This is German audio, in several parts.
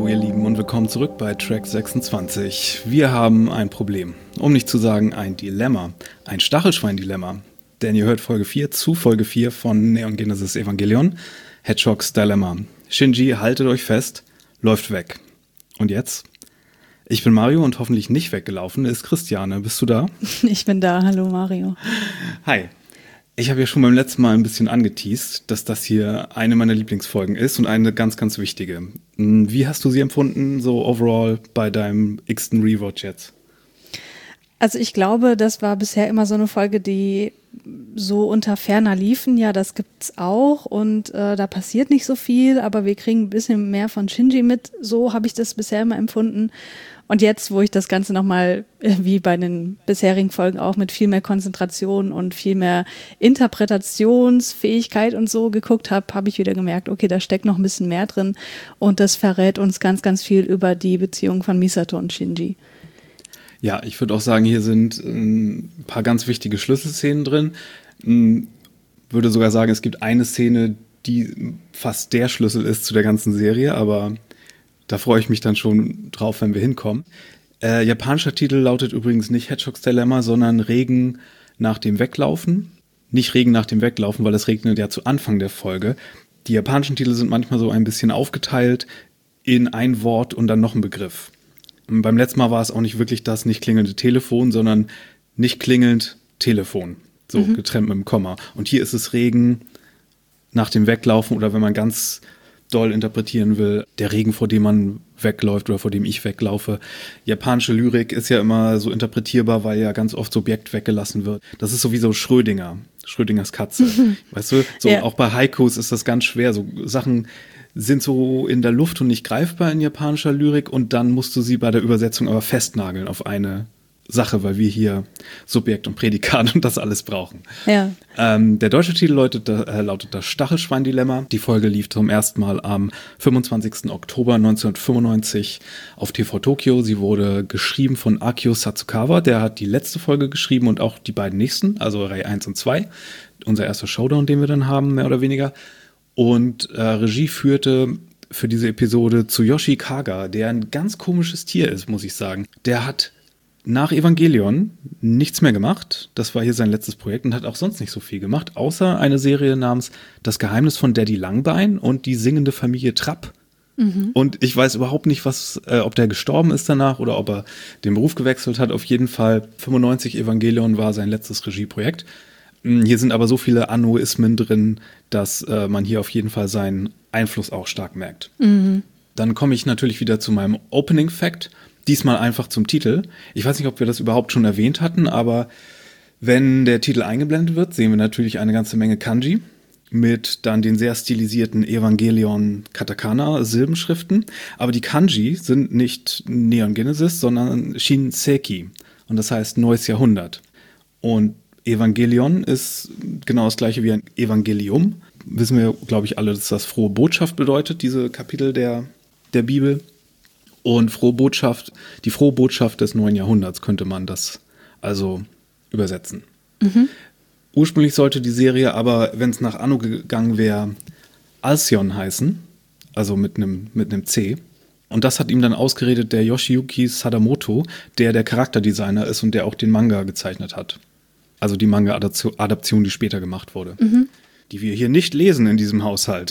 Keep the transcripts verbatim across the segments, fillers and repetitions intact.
Hallo ihr Lieben und willkommen zurück bei Track sechsundzwanzig. Wir haben ein Problem, um nicht zu sagen ein Dilemma, ein Stachelschwein-Dilemma. Denn ihr hört Folge vier zu Folge vier von Neon Genesis Evangelion, Hedgehogs Dilemma. Shinji, haltet euch fest, läuft weg. Und jetzt? Ich bin Mario und hoffentlich nicht weggelaufen ist Christiane. Bist du da? Ich bin da, hallo Mario. Hi. Ich habe ja schon beim letzten Mal ein bisschen angeteast, dass das hier eine meiner Lieblingsfolgen ist und eine ganz, ganz wichtige. Wie hast du sie empfunden, so overall bei deinem x-ten Rewatch jetzt? Also ich glaube, das war bisher immer so eine Folge, die so unter ferner liefen. Ja, das gibt's auch und äh, da passiert nicht so viel, aber wir kriegen ein bisschen mehr von Shinji mit. So habe ich das bisher immer empfunden. Und jetzt, wo ich das Ganze nochmal, wie bei den bisherigen Folgen auch, mit viel mehr Konzentration und viel mehr Interpretationsfähigkeit und so geguckt habe, habe ich wieder gemerkt, okay, da steckt noch ein bisschen mehr drin und das verrät uns ganz, ganz viel über die Beziehung von Misato und Shinji. Ja, ich würde auch sagen, hier sind ein paar ganz wichtige Schlüsselszenen drin. Ich würde sogar sagen, es gibt eine Szene, die fast der Schlüssel ist zu der ganzen Serie, aber da freue ich mich dann schon drauf, wenn wir hinkommen. Äh, japanischer Titel lautet übrigens nicht Hedgehogs Dilemma, sondern Regen nach dem Weglaufen. Nicht Regen nach dem Weglaufen, weil es regnet ja zu Anfang der Folge. Die japanischen Titel sind manchmal so ein bisschen aufgeteilt in ein Wort und dann noch ein Begriff. Und beim letzten Mal war es auch nicht wirklich das nicht klingelnde Telefon, sondern nicht klingelnd Telefon. So mhm. getrennt mit dem Komma. Und hier ist es Regen nach dem Weglaufen oder wenn man ganz doll interpretieren will, der Regen, vor dem man wegläuft oder vor dem ich weglaufe. Japanische Lyrik ist ja immer so interpretierbar, weil ja ganz oft Subjekt weggelassen wird. Das ist sowieso Schrödinger, Schrödingers Katze. Mhm. Weißt du, so yeah. Auch bei Haikus ist das ganz schwer. So Sachen sind so in der Luft und nicht greifbar in japanischer Lyrik und dann musst du sie bei der Übersetzung aber festnageln auf eine Sache, weil wir hier Subjekt und Prädikat und das alles brauchen. Ja. Ähm, der deutsche Titel lautet, äh, lautet das Stachelschwein-Dilemma. Die Folge lief zum ersten Mal am fünfundzwanzigsten Oktober neunzehnhundertfünfundneunzig auf T V Tokyo. Sie wurde geschrieben von Akio Satsukawa. Der hat die letzte Folge geschrieben und auch die beiden nächsten, also Reihe eins und zwei. Unser erster Showdown, den wir dann haben, mehr oder weniger. Und äh, Regie führte für diese Episode Tsuyoshi Kaga, der ein ganz komisches Tier ist, muss ich sagen. Der hat nach Evangelion nichts mehr gemacht. Das war hier sein letztes Projekt und hat auch sonst nicht so viel gemacht, außer eine Serie namens Das Geheimnis von Daddy Langbein und die singende Familie Trapp. Mhm. Und ich weiß überhaupt nicht, was, äh, ob der gestorben ist danach oder ob er den Beruf gewechselt hat. Auf jeden Fall fünfundneunzig Evangelion war sein letztes Regieprojekt. Hier sind aber so viele Annoismen drin, dass äh, man hier auf jeden Fall seinen Einfluss auch stark merkt. Mhm. Dann komme ich natürlich wieder zu meinem Opening Fact. Diesmal einfach zum Titel. Ich weiß nicht, ob wir das überhaupt schon erwähnt hatten, aber wenn der Titel eingeblendet wird, sehen wir natürlich eine ganze Menge Kanji mit dann den sehr stilisierten Evangelion-Katakana-Silbenschriften. Aber die Kanji sind nicht Neon Genesis, sondern Shinseki. Und das heißt neues Jahrhundert. Und Evangelion ist genau das gleiche wie ein Evangelium. Wissen wir, glaube ich, alle, dass das frohe Botschaft bedeutet, diese Kapitel der, der Bibel. Und frohe Botschaft, die frohe Botschaft des neuen Jahrhunderts könnte man das also übersetzen. Mhm. Ursprünglich sollte die Serie aber, wenn es nach Anno gegangen wäre, Alcyon heißen, also mit einem mit einem C. Und das hat ihm dann ausgeredet der Yoshiyuki Sadamoto, der der Charakterdesigner ist und der auch den Manga gezeichnet hat. Also die Manga-Adaption, die später gemacht wurde. Mhm. Die wir hier nicht lesen in diesem Haushalt.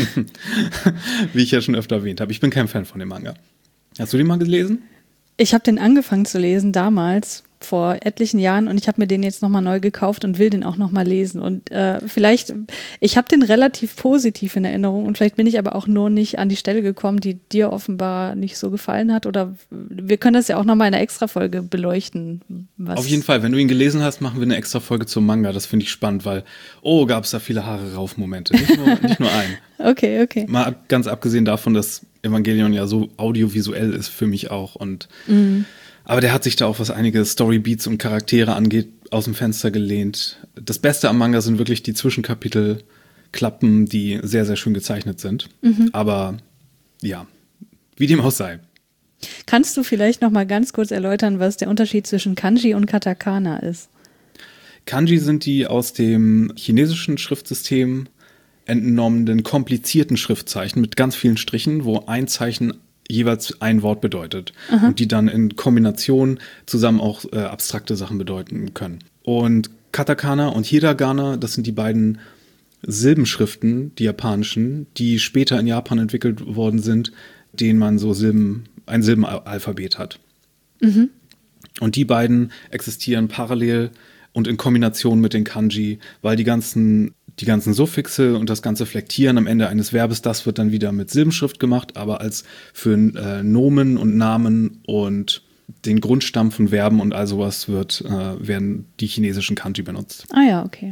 Wie ich ja schon öfter erwähnt habe. Ich bin kein Fan von dem Manga. Hast du den mal gelesen? Ich habe den angefangen zu lesen damals, vor etlichen Jahren, und ich habe mir den jetzt nochmal neu gekauft und will den auch nochmal lesen. Und äh, vielleicht, ich habe den relativ positiv in Erinnerung und vielleicht bin ich aber auch nur nicht an die Stelle gekommen, die dir offenbar nicht so gefallen hat. Oder wir können das ja auch nochmal in einer Extra-Folge beleuchten. Was Auf jeden Fall, wenn du ihn gelesen hast, machen wir eine Extra-Folge zum Manga. Das finde ich spannend, weil, oh, gab es da viele Haare rauf Momente. Nicht nur, nicht nur einen. Okay, okay. Mal ab, ganz abgesehen davon, dass Evangelion ja so audiovisuell ist für mich auch. Und mhm. Aber der hat sich da auch, was einige Storybeats und Charaktere angeht, aus dem Fenster gelehnt. Das Beste am Manga sind wirklich die Zwischenkapitelklappen, die sehr, sehr schön gezeichnet sind. Mhm. Aber ja, wie dem auch sei. Kannst du vielleicht noch mal ganz kurz erläutern, was der Unterschied zwischen Kanji und Katakana ist? Kanji sind die aus dem chinesischen Schriftsystem entnommenen komplizierten Schriftzeichen mit ganz vielen Strichen, wo ein Zeichen jeweils ein Wort bedeutet. Aha. Und die dann in Kombination zusammen auch äh, abstrakte Sachen bedeuten können. Und Katakana und Hiragana, das sind die beiden Silbenschriften, die japanischen, die später in Japan entwickelt worden sind, denen man so Silben, ein Silbenalphabet hat. Mhm. Und die beiden existieren parallel und in Kombination mit den Kanji, weil die ganzen, die ganzen Suffixe und das ganze Flektieren am Ende eines Verbes, das wird dann wieder mit Silbenschrift gemacht, aber als für äh, Nomen und Namen und den Grundstamm von Verben und all sowas wird, äh, werden die chinesischen Kanji benutzt. Ah ja, okay.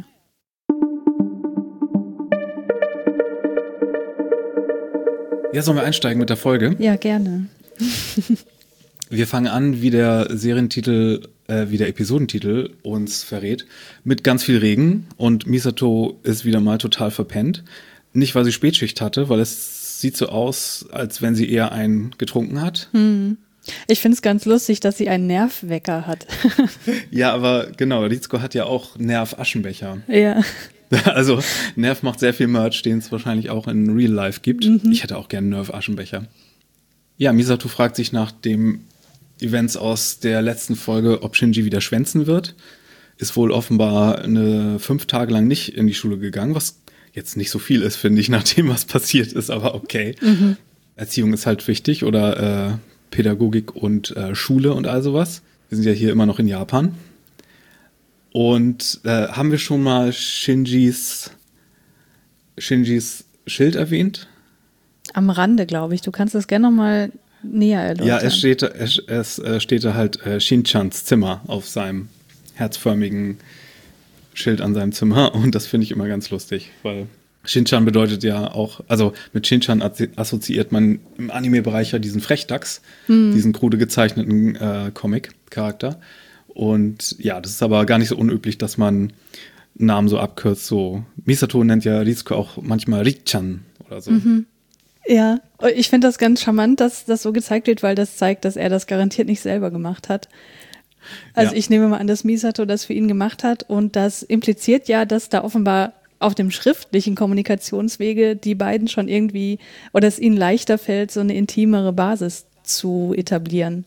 Ja, sollen wir einsteigen mit der Folge? Ja, gerne. Wir fangen an, wie der Serientitel, äh, wie der Episodentitel uns verrät, mit ganz viel Regen und Misato ist wieder mal total verpennt. Nicht, weil sie Spätschicht hatte, weil es sieht so aus, als wenn sie eher einen getrunken hat. Hm. Ich finde es ganz lustig, dass sie einen Nervwecker hat. Ja, aber genau, Ritsuko hat ja auch Nerv-Aschenbecher. Ja. Also Nerv macht sehr viel Merch, den es wahrscheinlich auch in Real Life gibt. Mhm. Ich hätte auch gerne einen Nerv-Aschenbecher. Ja, Misato fragt sich nach dem Events aus der letzten Folge, ob Shinji wieder schwänzen wird. Ist wohl offenbar eine fünf Tage lang nicht in die Schule gegangen, was jetzt nicht so viel ist, finde ich, nach dem, was passiert ist, aber okay. Mhm. Erziehung ist halt wichtig oder äh, Pädagogik und äh, Schule und all sowas. Wir sind ja hier immer noch in Japan. Und äh, haben wir schon mal Shinjis, Shinjis Schild erwähnt? Am Rande, glaube ich. Du kannst das gerne noch mal näher erläutern. Ja, es steht, es, es steht da halt äh, Shin-chans Zimmer auf seinem herzförmigen Schild an seinem Zimmer. Und das finde ich immer ganz lustig, weil Shin-chan bedeutet ja auch, also mit Shin-chan assoziiert man im Anime-Bereich ja diesen Frechdachs, hm. diesen krude gezeichneten äh, Comic-Charakter. Und ja, das ist aber gar nicht so unüblich, dass man Namen so abkürzt. So Misato nennt ja Ritsuko auch manchmal Rik-chan oder so. Mhm. Ja, ich finde das ganz charmant, dass das so gezeigt wird, weil das zeigt, dass er das garantiert nicht selber gemacht hat. Also ja. Ich nehme mal an, dass Misato das für ihn gemacht hat und das impliziert ja, dass da offenbar auf dem schriftlichen Kommunikationswege die beiden schon irgendwie, oder es ihnen leichter fällt, so eine intimere Basis zu etablieren.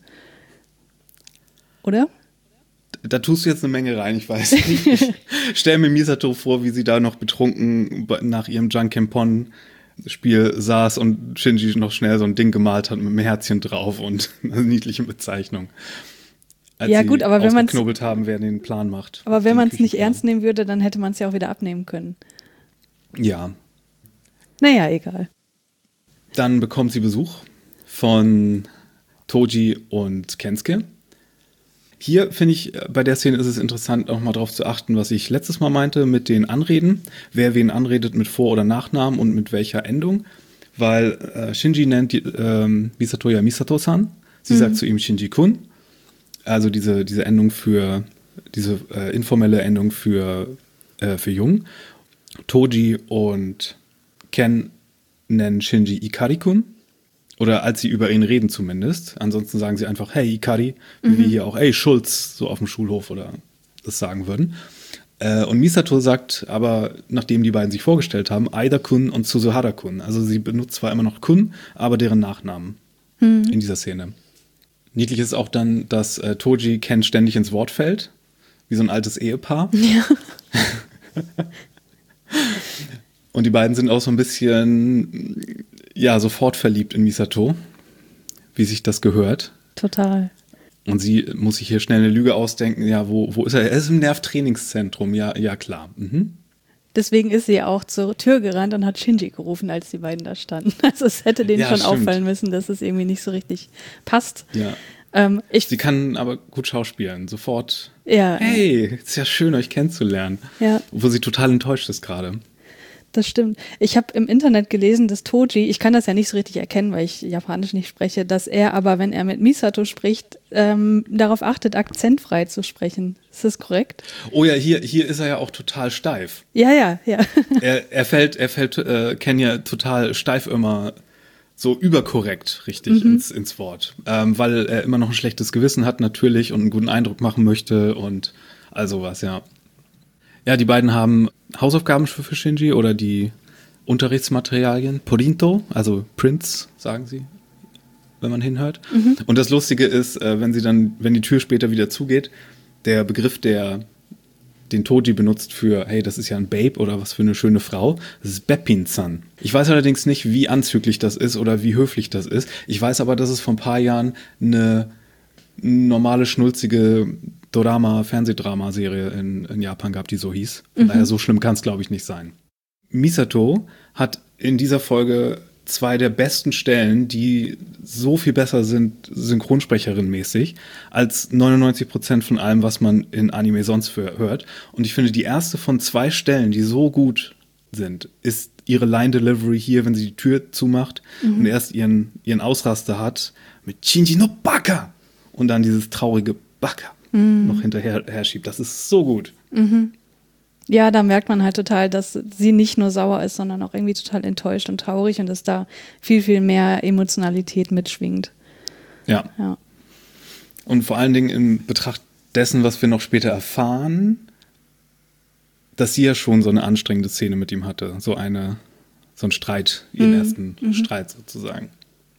Oder? Da tust du jetzt eine Menge rein, ich weiß nicht. Ich stelle mir Misato vor, wie sie da noch betrunken nach ihrem Jankenpon-Spiel saß und Shinji noch schnell so ein Ding gemalt hat mit einem Herzchen drauf und einer niedlichen Bezeichnung. Als ja gut, aber wenn man ausgeknobelt haben, wer den Plan macht. Aber wenn man es nicht ernst nehmen würde, dann hätte man es ja auch wieder abnehmen können. Ja. Naja, egal. Dann bekommt sie Besuch von Toji und Kensuke. Hier finde ich, bei der Szene ist es interessant, auch mal darauf zu achten, was ich letztes Mal meinte mit den Anreden. Wer wen anredet mit Vor- oder Nachnamen und mit welcher Endung. Weil äh, Shinji nennt die, ähm, Misato ja Misato-san. Sie mhm. sagt zu ihm Shinji-kun. Also diese, diese Endung für, diese äh, informelle Endung für, äh, für Jung. Toji und Ken nennen Shinji Ikari-kun. Oder als sie über ihn reden zumindest. Ansonsten sagen sie einfach, hey Ikari, wie mhm. wir hier auch, hey Schulz, so auf dem Schulhof oder das sagen würden. Äh, und Misato sagt aber, nachdem die beiden sich vorgestellt haben, Aida-kun und Suzuhara-kun. Also sie benutzt zwar immer noch Kun, aber deren Nachnamen mhm. in dieser Szene. Niedlich ist auch dann, dass äh, Toji Ken ständig ins Wort fällt, wie so ein altes Ehepaar. Ja. Und die beiden sind auch so ein bisschen, ja, sofort verliebt in Misato, wie sich das gehört. Total. Und sie muss sich hier schnell eine Lüge ausdenken. Ja, wo, wo ist er? Er ist im Nervtrainingszentrum. Ja, ja klar. Mhm. Deswegen ist sie auch zur Tür gerannt und hat Shinji gerufen, als die beiden da standen. Also es hätte denen ja, schon stimmt. auffallen müssen, dass es irgendwie nicht so richtig passt. Ja. Ähm, ich sie kann aber gut schauspielen. Sofort. Ja. Hey, ist ja schön, euch kennenzulernen. Ja. Obwohl sie total enttäuscht ist gerade. Das stimmt. Ich habe im Internet gelesen, dass Toji, ich kann das ja nicht so richtig erkennen, weil ich Japanisch nicht spreche, dass er aber, wenn er mit Misato spricht, ähm, darauf achtet, akzentfrei zu sprechen. Ist das korrekt? Oh ja, hier, hier ist er ja auch total steif. Ja, ja, ja. er, er fällt, er fällt äh, Ken ja total steif immer so überkorrekt richtig mhm. ins, ins Wort. Ähm, weil er immer noch ein schlechtes Gewissen hat natürlich und einen guten Eindruck machen möchte und all sowas, ja. Ja, die beiden haben Hausaufgaben für, für Shinji oder die Unterrichtsmaterialien. Porinto, also Prints, sagen sie. wenn man hinhört. Mhm. Und das Lustige ist, äh, wenn sie dann, wenn die Tür später wieder zugeht, der Begriff, der den Toji benutzt für, hey, das ist ja ein Babe oder was für eine schöne Frau, das ist Beppin-san. Ich weiß allerdings nicht, wie anzüglich das ist oder wie höflich das ist. Ich weiß aber, dass es vor ein paar Jahren eine normale, schnulzige Dorama, Fernsehdrama-Serie in, in Japan gab, die so hieß. Von mhm. daher, so schlimm kann es, glaube ich, nicht sein. Misato hat in dieser Folge zwei der besten Stellen, die so viel besser sind, Synchronsprecherin-mäßig, als neunundneunzig Prozent von allem, was man in Anime sonst für, hört. Und ich finde, die erste von zwei Stellen, die so gut sind, ist ihre Line-Delivery hier, wenn sie die Tür zumacht mhm. und erst ihren, ihren Ausraster hat mit Shinji no Baka und dann dieses traurige Baka mhm. noch hinterher her schiebt. Das ist so gut. Mhm. Ja, da merkt man halt total, dass sie nicht nur sauer ist, sondern auch irgendwie total enttäuscht und traurig und dass da viel, viel mehr Emotionalität mitschwingt. Ja. ja. Und vor allen Dingen in Betracht dessen, was wir noch später erfahren, dass sie ja schon so eine anstrengende Szene mit ihm hatte. So eine, so ein Streit, ihren mhm. ersten mhm. Streit sozusagen.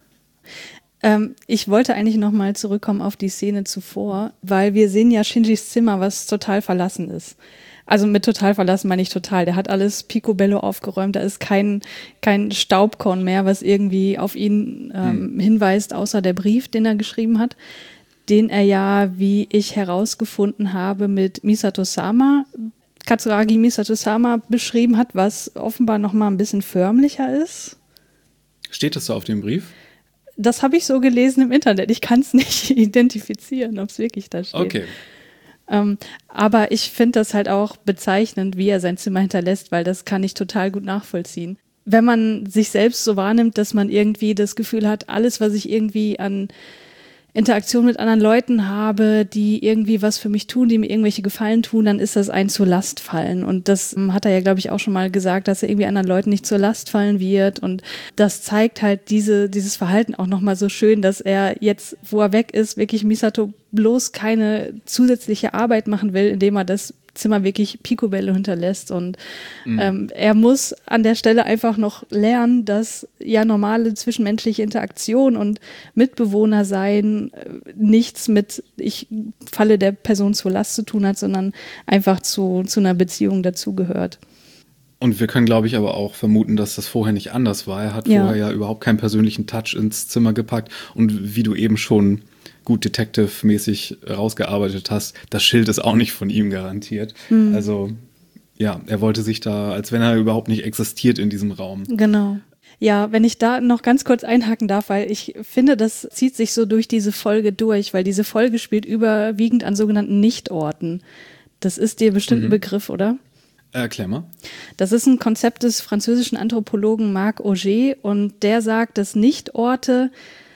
Ähm, ich wollte eigentlich noch mal zurückkommen auf die Szene zuvor, weil wir sehen ja Shinjis Zimmer, was total verlassen ist. Also mit total verlassen meine ich total. Der hat alles picobello aufgeräumt. Da ist kein, kein Staubkorn mehr, was irgendwie auf ihn ähm, mhm. hinweist, außer der Brief, den er geschrieben hat, den er ja, wie ich herausgefunden habe, mit Misato-sama, Katsuragi Misato-sama beschrieben hat, was offenbar noch mal ein bisschen förmlicher ist. Steht das so auf dem Brief? Das habe ich so gelesen im Internet. Ich kann es nicht identifizieren, ob es wirklich da steht. Okay. Ähm, aber ich finde das halt auch bezeichnend, wie er sein Zimmer hinterlässt, weil das kann ich total gut nachvollziehen. Wenn man sich selbst so wahrnimmt, dass man irgendwie das Gefühl hat, alles, was ich irgendwie an Interaktion mit anderen Leuten habe, die irgendwie was für mich tun, die mir irgendwelche Gefallen tun, dann ist das ein zur Last fallen. Und das ähm, hat er ja, glaube ich, auch schon mal gesagt, dass er irgendwie anderen Leuten nicht zur Last fallen wird. Und das zeigt halt diese, dieses Verhalten auch nochmal so schön, dass er jetzt, wo er weg ist, wirklich Misato bloß keine zusätzliche Arbeit machen will, indem er das Zimmer wirklich picobello hinterlässt und mhm. ähm, er muss an der Stelle einfach noch lernen, dass ja normale zwischenmenschliche Interaktion und Mitbewohner sein äh, nichts mit ich falle der Person zur Last zu tun hat, sondern einfach zu, zu einer Beziehung dazugehört. Und wir können, glaube ich, aber auch vermuten, dass das vorher nicht anders war. Er hat ja. vorher ja überhaupt keinen persönlichen Touch ins Zimmer gepackt und wie du eben schon gut Detective-mäßig rausgearbeitet hast, das Schild ist auch nicht von ihm garantiert. Mhm. Also ja, er wollte sich da, als wenn er überhaupt nicht existiert in diesem Raum. Genau. Ja, wenn ich da noch ganz kurz einhaken darf, weil ich finde, das zieht sich so durch diese Folge durch, weil diese Folge spielt überwiegend an sogenannten Nichtorten. Das ist dir bestimmt mhm. ein Begriff, oder? Erklär mal. Das ist ein Konzept des französischen Anthropologen Marc Auger und der sagt, dass Nichtorte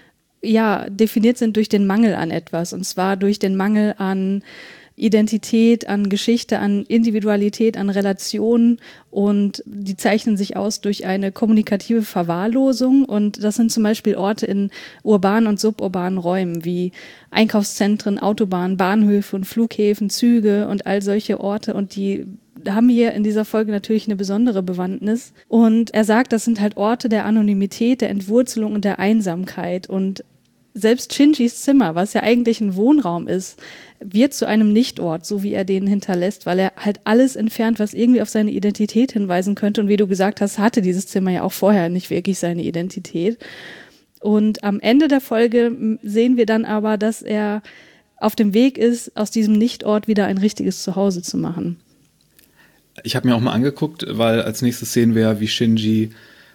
ja, definiert sind durch den Mangel an etwas. Und zwar durch den Mangel an Identität, an Geschichte, an Individualität, an Relationen. Und die zeichnen sich aus durch eine kommunikative Verwahrlosung. Und das sind zum Beispiel Orte in urbanen und suburbanen Räumen wie Einkaufszentren, Autobahnen, Bahnhöfe und Flughäfen, Züge und all solche Orte. Und die haben hier in dieser Folge natürlich eine besondere Bewandtnis. Und er sagt, das sind halt Orte der Anonymität, der Entwurzelung und der Einsamkeit. Und selbst Shinjis Zimmer, was ja eigentlich ein Wohnraum ist, wird zu einem Nichtort, so wie er den hinterlässt, weil er halt alles entfernt, was irgendwie auf seine Identität hinweisen könnte. Und wie du gesagt hast, hatte dieses Zimmer ja auch vorher nicht wirklich seine Identität. Und am Ende der Folge sehen wir dann aber, dass er auf dem Weg ist, aus diesem Nichtort wieder ein richtiges Zuhause zu machen. Ich habe mir auch mal angeguckt, weil als nächstes sehen wir, wie Shinji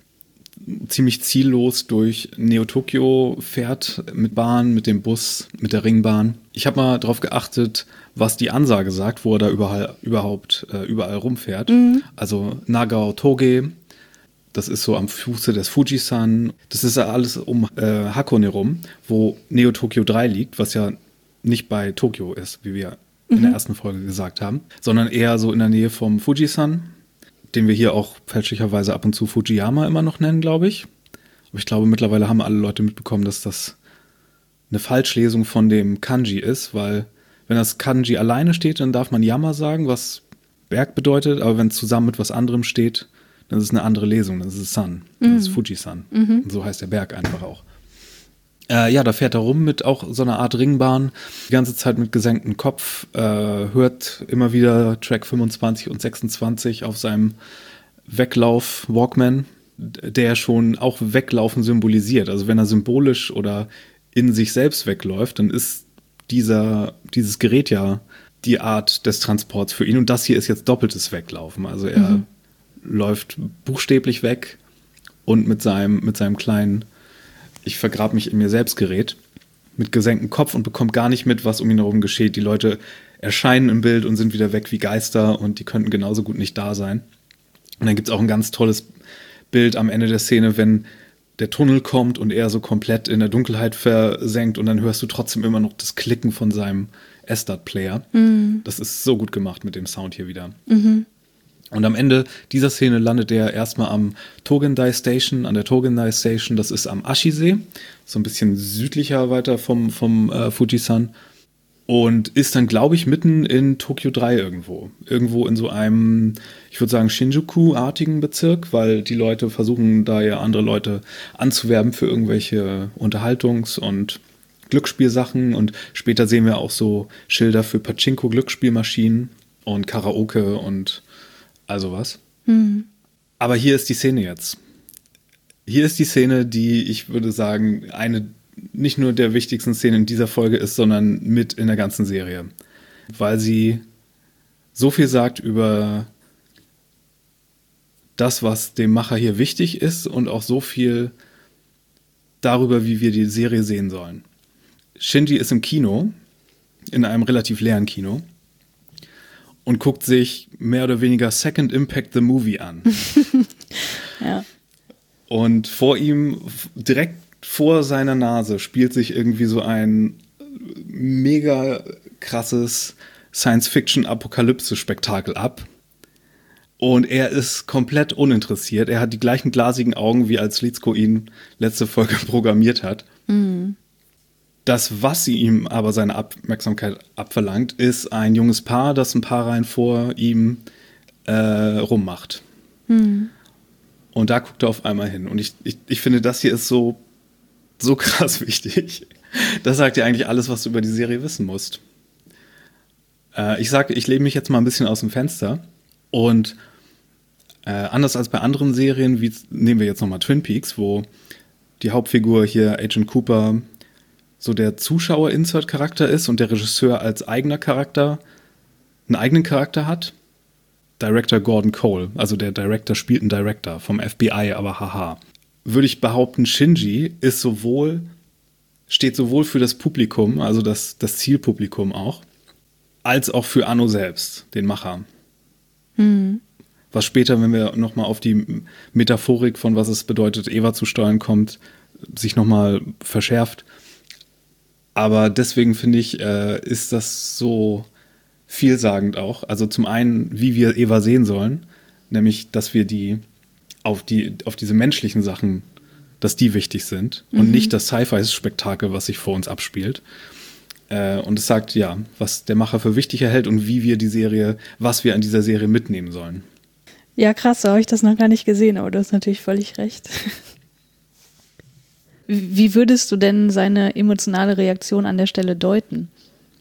ziemlich ziellos durch Neo-Tokyo fährt, mit Bahn, mit dem Bus, mit der Ringbahn. Ich habe mal darauf geachtet, was die Ansage sagt, wo er da überall, überhaupt äh, überall rumfährt. Mhm. Also Nagao Toge, das ist so am Fuße des Fujisan. Das ist ja alles um äh, Hakone rum, wo Neo-Tokyo drei liegt, was ja nicht bei Tokio ist, wie wir mhm. in der ersten Folge gesagt haben, sondern eher so in der Nähe vom Fujisan, den wir hier auch fälschlicherweise ab und zu Fujiyama immer noch nennen, glaube ich. Aber ich glaube, mittlerweile haben alle Leute mitbekommen, dass das eine Falschlesung von dem Kanji ist, weil wenn das Kanji alleine steht, dann darf man Yama sagen, was Berg bedeutet, aber wenn es zusammen mit was anderem steht, dann ist es eine andere Lesung, dann ist es San, dann mhm. ist es Fujisan. Mhm. Und so heißt der Berg einfach auch. Äh, ja, da fährt er rum mit auch so einer Art Ringbahn, die ganze Zeit mit gesenktem Kopf, äh, hört immer wieder Track fünfundzwanzig und sechsundzwanzig auf seinem Weglauf Walkman, der schon auch Weglaufen symbolisiert. Also wenn er symbolisch oder in sich selbst wegläuft, dann ist dieser, dieses Gerät ja die Art des Transports für ihn. Und das hier ist jetzt doppeltes Weglaufen. Also er mhm. läuft buchstäblich weg und mit seinem, mit seinem kleinen Ich vergrab mich in mir selbst Gerät mit gesenktem Kopf und bekommt gar nicht mit, was um ihn herum geschieht. Die Leute erscheinen im Bild und sind wieder weg wie Geister und die könnten genauso gut nicht da sein. Und dann gibt es auch ein ganz tolles Bild am Ende der Szene, wenn der Tunnel kommt und er so komplett in der Dunkelheit versenkt und dann hörst du trotzdem immer noch das Klicken von seinem S D A T-Player. Mhm. Das ist so gut gemacht mit dem Sound hier wieder. Mhm. Und am Ende dieser Szene landet er erstmal am Togendai Station, an der Togendai Station, das ist am Ashi-See, so ein bisschen südlicher weiter vom, vom äh, Fujisan. Und ist dann, glaube ich, mitten in Tokio drei irgendwo. Irgendwo in so einem, ich würde sagen, Shinjuku-artigen Bezirk, weil die Leute versuchen, da ja andere Leute anzuwerben für irgendwelche Unterhaltungs- und Glücksspielsachen. Und später sehen wir auch so Schilder für Pachinko-Glücksspielmaschinen und Karaoke und also was. Mhm. Aber hier ist die Szene jetzt. Hier ist die Szene, die, ich würde sagen, eine nicht nur der wichtigsten Szenen in dieser Folge ist, sondern mit in der ganzen Serie. Weil sie so viel sagt über das, was dem Macher hier wichtig ist und auch so viel darüber, wie wir die Serie sehen sollen. Shinji ist im Kino, in einem relativ leeren Kino, und guckt sich mehr oder weniger Second Impact the Movie an. Ja. Und vor ihm, direkt vor seiner Nase, spielt sich irgendwie so ein mega krasses Science-Fiction-Apokalypse-Spektakel ab. Und er ist komplett uninteressiert. Er hat die gleichen glasigen Augen, wie als Litzko ihn letzte Folge programmiert hat. Mhm. Das, was sie ihm aber seine Aufmerksamkeit abverlangt, ist ein junges Paar, das ein paar Reihen vor ihm äh, rummacht. Mhm. Und da guckt er auf einmal hin. Und ich, ich, ich finde, das hier ist so, so krass wichtig. Das sagt ja eigentlich alles, was du über die Serie wissen musst. Äh, ich sage, ich lehne mich jetzt mal ein bisschen aus dem Fenster. Und äh, anders als bei anderen Serien, wie nehmen wir jetzt nochmal Twin Peaks, wo die Hauptfigur hier, Agent Cooper, so der Zuschauer-Insert-Charakter ist und der Regisseur als eigener Charakter einen eigenen Charakter hat. Director Gordon Cole, also der Director spielt einen Director vom F B I, aber haha. Würde ich behaupten, Shinji ist sowohl, steht sowohl für das Publikum, also das, das Zielpublikum auch, als auch für Anno selbst, den Macher. Mhm. Was später, wenn wir nochmal auf die Metaphorik von was es bedeutet, Eva zu steuern kommt, sich nochmal verschärft. Aber deswegen finde ich, äh, ist das so vielsagend auch. Also zum einen, wie wir Eva sehen sollen, nämlich, dass wir die auf, die, auf diese menschlichen Sachen, dass die wichtig sind mhm. und nicht das Sci-Fi-Spektakel, was sich vor uns abspielt. Äh, und es sagt, ja, was der Macher für wichtig erhält und wie wir die Serie, was wir an dieser Serie mitnehmen sollen. Ja, krass, so habe ich das noch gar nicht gesehen, aber du hast natürlich völlig recht. Wie würdest du denn seine emotionale Reaktion an der Stelle deuten?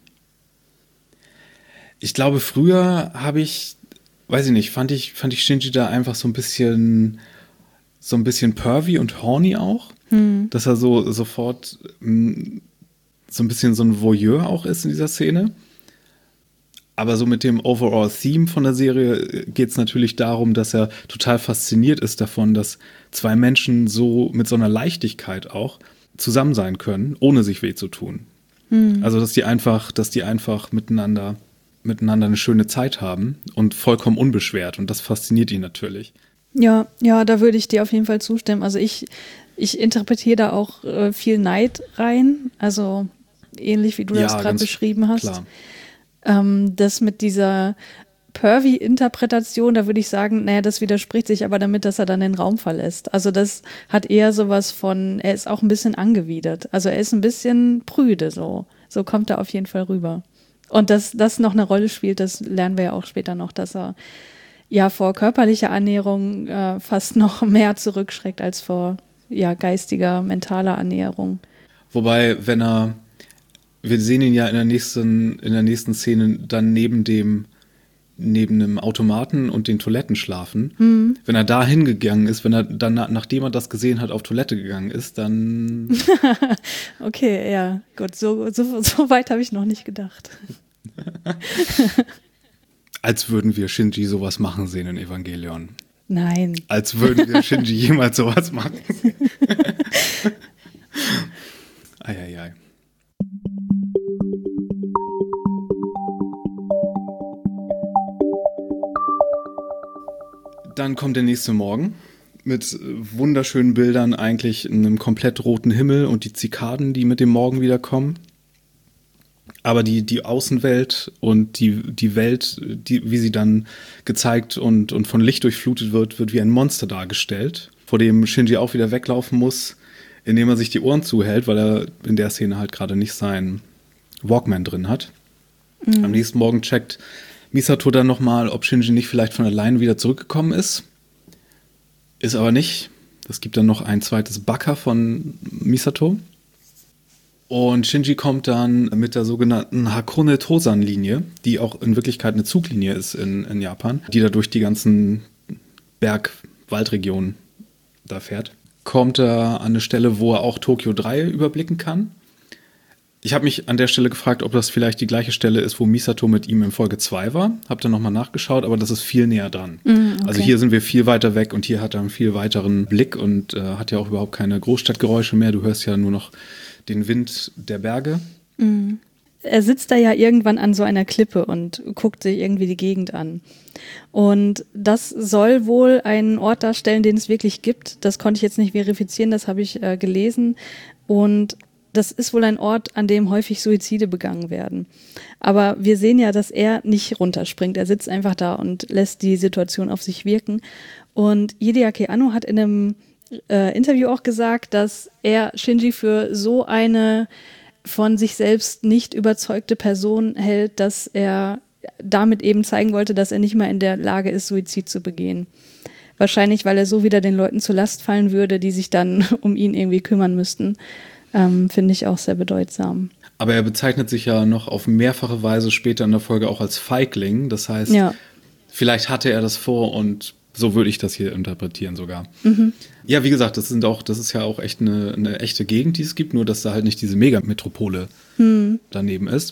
Ich glaube, früher habe ich, weiß ich nicht, fand ich, fand ich Shinji da einfach so ein bisschen, so ein bisschen pervy und horny auch. Hm. Dass er so sofort mh, so ein bisschen so ein Voyeur auch ist in dieser Szene. Aber so mit dem Overall-Theme von der Serie geht es natürlich darum, dass er total fasziniert ist davon, dass zwei Menschen so mit so einer Leichtigkeit auch zusammen sein können, ohne sich weh zu tun. Mhm. Also dass die einfach, dass die einfach miteinander, miteinander eine schöne Zeit haben und vollkommen unbeschwert. Und das fasziniert ihn natürlich. Ja, ja, da würde ich dir auf jeden Fall zustimmen. Also ich, ich interpretiere da auch äh, viel Neid rein. Also ähnlich wie du ja, das gerade beschrieben hast. Klar. Ähm, das mit dieser Pervy-Interpretation, da würde ich sagen, naja, das widerspricht sich aber damit, dass er dann den Raum verlässt. Also das hat eher sowas von, er ist auch ein bisschen angewidert. Also er ist ein bisschen prüde, so. So kommt er auf jeden Fall rüber. Und dass das noch eine Rolle spielt, das lernen wir ja auch später noch, dass er ja vor körperlicher Annäherung äh, fast noch mehr zurückschreckt als vor ja, geistiger, mentaler Annäherung. Wobei, wenn er, wir sehen ihn ja in der nächsten, in der nächsten Szene dann neben dem, neben einem Automaten und den Toiletten schlafen. Mhm. Wenn er da hingegangen ist, wenn er dann, nachdem er das gesehen hat, auf Toilette gegangen ist, dann... Okay, ja, gut, so, so, so weit habe ich noch nicht gedacht. Als würden wir Shinji sowas machen sehen in Evangelion. Nein. Als würden wir Shinji jemals sowas machen sehen. Eieiei. Dann kommt der nächste Morgen mit wunderschönen Bildern, eigentlich in einem komplett roten Himmel und die Zikaden, die mit dem Morgen wiederkommen. Aber die, die Außenwelt und die, die Welt, die, wie sie dann gezeigt und, und von Licht durchflutet wird, wird wie ein Monster dargestellt, vor dem Shinji auch wieder weglaufen muss, indem er sich die Ohren zuhält, weil er in der Szene halt gerade nicht seinen Walkman drin hat. Mhm. Am nächsten Morgen checkt Misato dann nochmal, ob Shinji nicht vielleicht von alleine wieder zurückgekommen ist. Ist aber nicht. Es gibt dann noch ein zweites Baka von Misato. Und Shinji kommt dann mit der sogenannten Hakone-Tosan-Linie, die auch in Wirklichkeit eine Zuglinie ist in, in Japan, die da durch die ganzen Berg-Waldregionen da fährt. Kommt er an eine Stelle, wo er auch Tokio drei überblicken kann. Ich habe mich an der Stelle gefragt, ob das vielleicht die gleiche Stelle ist, wo Misato mit ihm in Folge zwei war. Hab dann nochmal nachgeschaut, aber das ist viel näher dran. Mm, okay. Also hier sind wir viel weiter weg und hier hat er einen viel weiteren Blick und äh, hat ja auch überhaupt keine Großstadtgeräusche mehr. Du hörst ja nur noch den Wind der Berge. Mm. Er sitzt da ja irgendwann an so einer Klippe und guckt sich irgendwie die Gegend an. Und das soll wohl einen Ort darstellen, den es wirklich gibt. Das konnte ich jetzt nicht verifizieren, das habe ich äh, gelesen. Und das ist wohl ein Ort, an dem häufig Suizide begangen werden. Aber wir sehen ja, dass er nicht runterspringt. Er sitzt einfach da und lässt die Situation auf sich wirken. Und Hideaki Anno hat in einem äh, Interview auch gesagt, dass er Shinji für so eine von sich selbst nicht überzeugte Person hält, dass er damit eben zeigen wollte, dass er nicht mehr in der Lage ist, Suizid zu begehen. Wahrscheinlich, weil er so wieder den Leuten zur Last fallen würde, die sich dann um ihn irgendwie kümmern müssten. Ähm, finde ich auch sehr bedeutsam. Aber er bezeichnet sich ja noch auf mehrfache Weise später in der Folge auch als Feigling. Das heißt, ja. Vielleicht hatte er das vor und so würde ich das hier interpretieren sogar. Mhm. Ja, wie gesagt, das sind auch, das ist ja auch echt eine, eine echte Gegend, die es gibt, nur dass da halt nicht diese Megametropole mhm. daneben ist.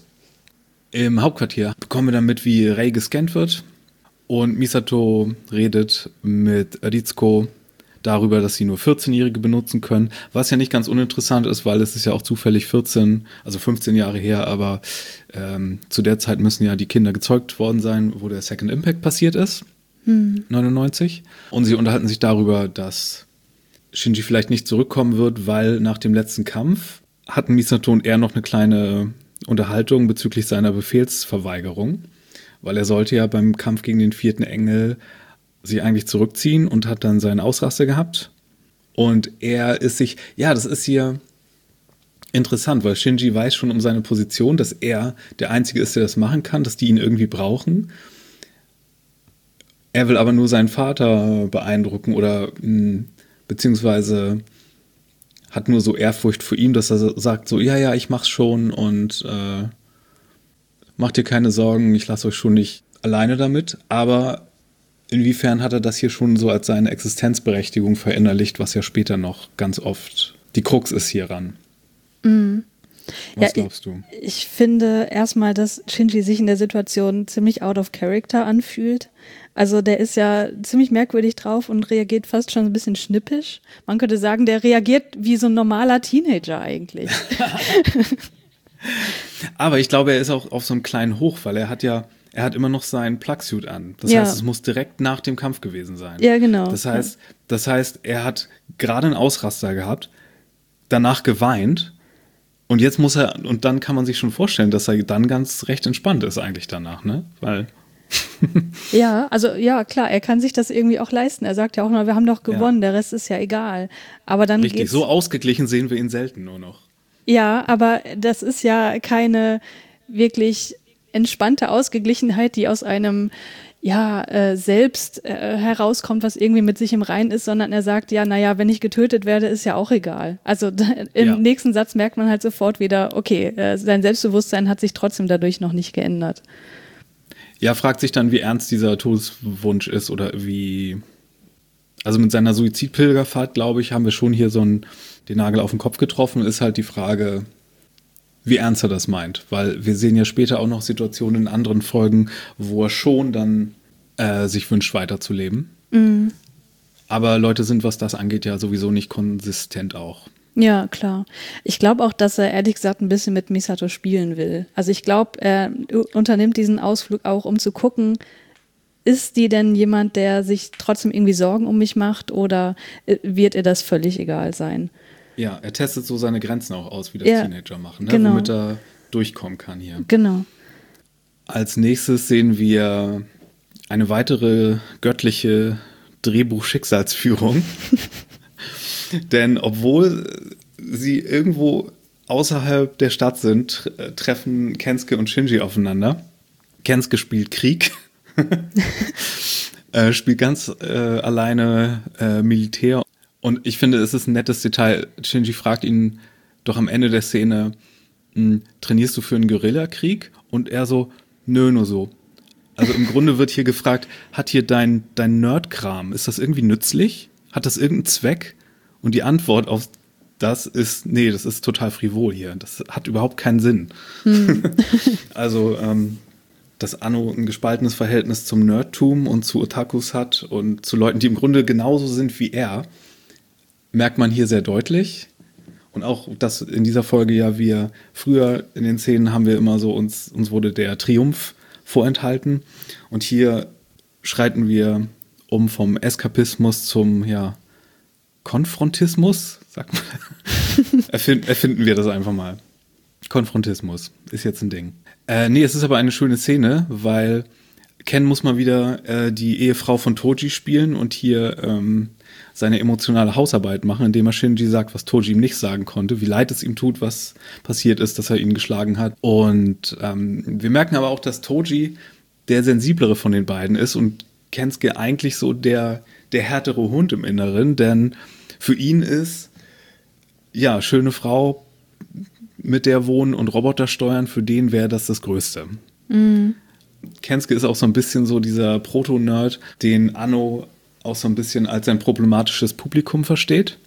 Im Hauptquartier bekommen wir dann mit, wie Rei gescannt wird und Misato redet mit Ritsuko darüber, dass sie nur vierzehnjährige benutzen können, was ja nicht ganz uninteressant ist, weil es ist ja auch zufällig vierzehn, also fünfzehn Jahre her, aber ähm, zu der Zeit müssen ja die Kinder gezeugt worden sein, wo der Second Impact passiert ist, hm. neunundneunzig. Und sie unterhalten sich darüber, dass Shinji vielleicht nicht zurückkommen wird, weil nach dem letzten Kampf hatten Misato und er noch eine kleine Unterhaltung bezüglich seiner Befehlsverweigerung, weil er sollte ja beim Kampf gegen den vierten Engel sich eigentlich zurückziehen und hat dann seinen Ausraster gehabt. Und er ist sich, ja, das ist hier interessant, weil Shinji weiß schon um seine Position, dass er der Einzige ist, der das machen kann, dass die ihn irgendwie brauchen. Er will aber nur seinen Vater beeindrucken oder mh, beziehungsweise hat nur so Ehrfurcht vor ihm, dass er sagt so, ja, ja, ich mach's schon und äh, macht dir keine Sorgen, ich lasse euch schon nicht alleine damit, aber inwiefern hat er das hier schon so als seine Existenzberechtigung verinnerlicht, was ja später noch ganz oft die Krux ist hieran? Mm. Was ja, glaubst du? Ich, ich finde erstmal, dass Shinji sich in der Situation ziemlich out of character anfühlt. Also der ist ja ziemlich merkwürdig drauf und reagiert fast schon ein bisschen schnippisch. Man könnte sagen, der reagiert wie so ein normaler Teenager eigentlich. Aber ich glaube, er ist auch auf so einem kleinen Hoch, weil er hat ja Er hat immer noch seinen Plugsuit an. Das ja. heißt, es muss direkt nach dem Kampf gewesen sein. Ja, genau. Das heißt, ja. das heißt, er hat gerade einen Ausraster gehabt, danach geweint und jetzt muss er, und dann kann man sich schon vorstellen, dass er dann ganz recht entspannt ist eigentlich danach, ne? Weil ja, also ja, klar, er kann sich das irgendwie auch leisten. Er sagt ja auch mal, wir haben doch gewonnen, ja. der Rest ist ja egal. Aber dann Richtig, geht's, so ausgeglichen sehen wir ihn selten nur noch. Ja, aber das ist ja keine wirklich entspannte Ausgeglichenheit, die aus einem ja, äh, selbst äh, herauskommt, was irgendwie mit sich im Reinen ist, sondern er sagt, ja, naja, wenn ich getötet werde, ist ja auch egal. Also da, im Ja. nächsten Satz merkt man halt sofort wieder, okay, äh, sein Selbstbewusstsein hat sich trotzdem dadurch noch nicht geändert. Ja, fragt sich dann, wie ernst dieser Todeswunsch ist oder wie. Also mit seiner Suizidpilgerfahrt, glaube ich, haben wir schon hier so einen, den Nagel auf den Kopf getroffen. Ist halt die Frage, wie ernst er das meint. Weil wir sehen ja später auch noch Situationen in anderen Folgen, wo er schon dann äh, sich wünscht, weiterzuleben. Mhm. Aber Leute sind, was das angeht, ja sowieso nicht konsistent auch. Ja, klar. Ich glaube auch, dass er ehrlich gesagt ein bisschen mit Misato spielen will. Also ich glaube, er unternimmt diesen Ausflug auch, um zu gucken, ist die denn jemand, der sich trotzdem irgendwie Sorgen um mich macht oder wird ihr das völlig egal sein? Ja, er testet so seine Grenzen auch aus, wie das Ja, Teenager machen, ne? genau. Womit er durchkommen kann hier. Genau. Als nächstes sehen wir eine weitere göttliche Drehbuch-Schicksalsführung. Denn obwohl sie irgendwo außerhalb der Stadt sind, treffen Kensuke und Shinji aufeinander. Kensuke spielt Krieg, äh, spielt ganz äh, alleine äh, Militär. Und ich finde, es ist ein nettes Detail. Shinji fragt ihn doch am Ende der Szene, trainierst du für einen Guerillakrieg? Und er so, nö, nur so. Also im Grunde wird hier gefragt, hat hier dein, dein Nerdkram, ist das irgendwie nützlich? Hat das irgendeinen Zweck? Und die Antwort auf das ist, nee, das ist total frivol hier. Das hat überhaupt keinen Sinn. Hm. Also, ähm, dass Anno ein gespaltenes Verhältnis zum Nerdtum und zu Otakus hat und zu Leuten, die im Grunde genauso sind wie er, merkt man hier sehr deutlich. Und auch, dass in dieser Folge ja wir früher in den Szenen haben wir immer so, uns, uns wurde der Triumph vorenthalten. Und hier schreiten wir um vom Eskapismus zum, ja, Konfrontismus, sagt man. Erfind, erfinden wir das einfach mal. Konfrontismus ist jetzt ein Ding. Äh, nee, es ist aber eine schöne Szene, weil Ken muss mal wieder äh, die Ehefrau von Toji spielen und hier ähm, seine emotionale Hausarbeit machen, indem er Shinji sagt, was Toji ihm nicht sagen konnte, wie leid es ihm tut, was passiert ist, dass er ihn geschlagen hat. Und ähm, wir merken aber auch, dass Toji der sensiblere von den beiden ist und Kensuke eigentlich so der, der härtere Hund im Inneren, denn für ihn ist, ja, schöne Frau, mit der wohnen und Roboter steuern, für den wäre das das Größte. Mhm. Kensuke ist auch so ein bisschen so dieser Proto-Nerd, den Anno auch so ein bisschen als ein problematisches Publikum versteht.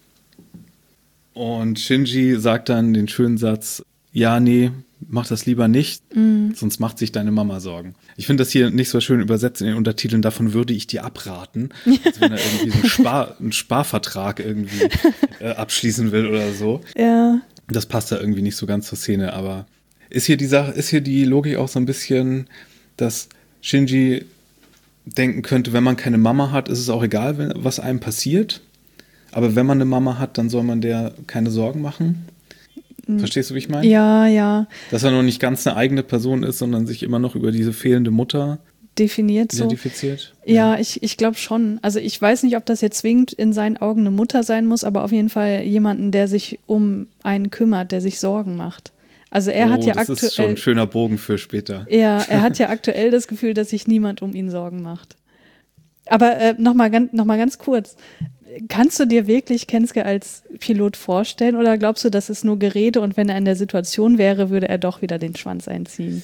Und Shinji sagt dann den schönen Satz, ja, nee, mach das lieber nicht, mm. sonst macht sich deine Mama Sorgen. Ich finde das hier nicht so schön übersetzt in den Untertiteln, davon würde ich dir abraten, als wenn er irgendwie so einen, Spar, einen Sparvertrag irgendwie äh, abschließen will oder so. Ja. Das passt da irgendwie nicht so ganz zur Szene, aber ist hier die Sache, ist hier die Logik auch so ein bisschen, dass Shinji denken könnte, wenn man keine Mama hat, ist es auch egal, wenn, was einem passiert. Aber wenn man eine Mama hat, dann soll man der keine Sorgen machen. Verstehst du, wie ich meine? Ja, ja. Dass er noch nicht ganz eine eigene Person ist, sondern sich immer noch über diese fehlende Mutter definiert identifiziert. So. Ja, ja, ich, ich glaube schon. Also ich weiß nicht, ob das jetzt zwingend in seinen Augen eine Mutter sein muss, aber auf jeden Fall jemanden, der sich um einen kümmert, der sich Sorgen macht. Also er oh, hat ja das aktuell. ist schon ein schöner Bogen für später. Ja, er hat ja aktuell das Gefühl, dass sich niemand um ihn Sorgen macht. Aber äh, nochmal ganz, noch mal ganz kurz. Kannst du dir wirklich Kensuke als Pilot vorstellen oder glaubst du, das ist nur Gerede und wenn er in der Situation wäre, würde er doch wieder den Schwanz einziehen?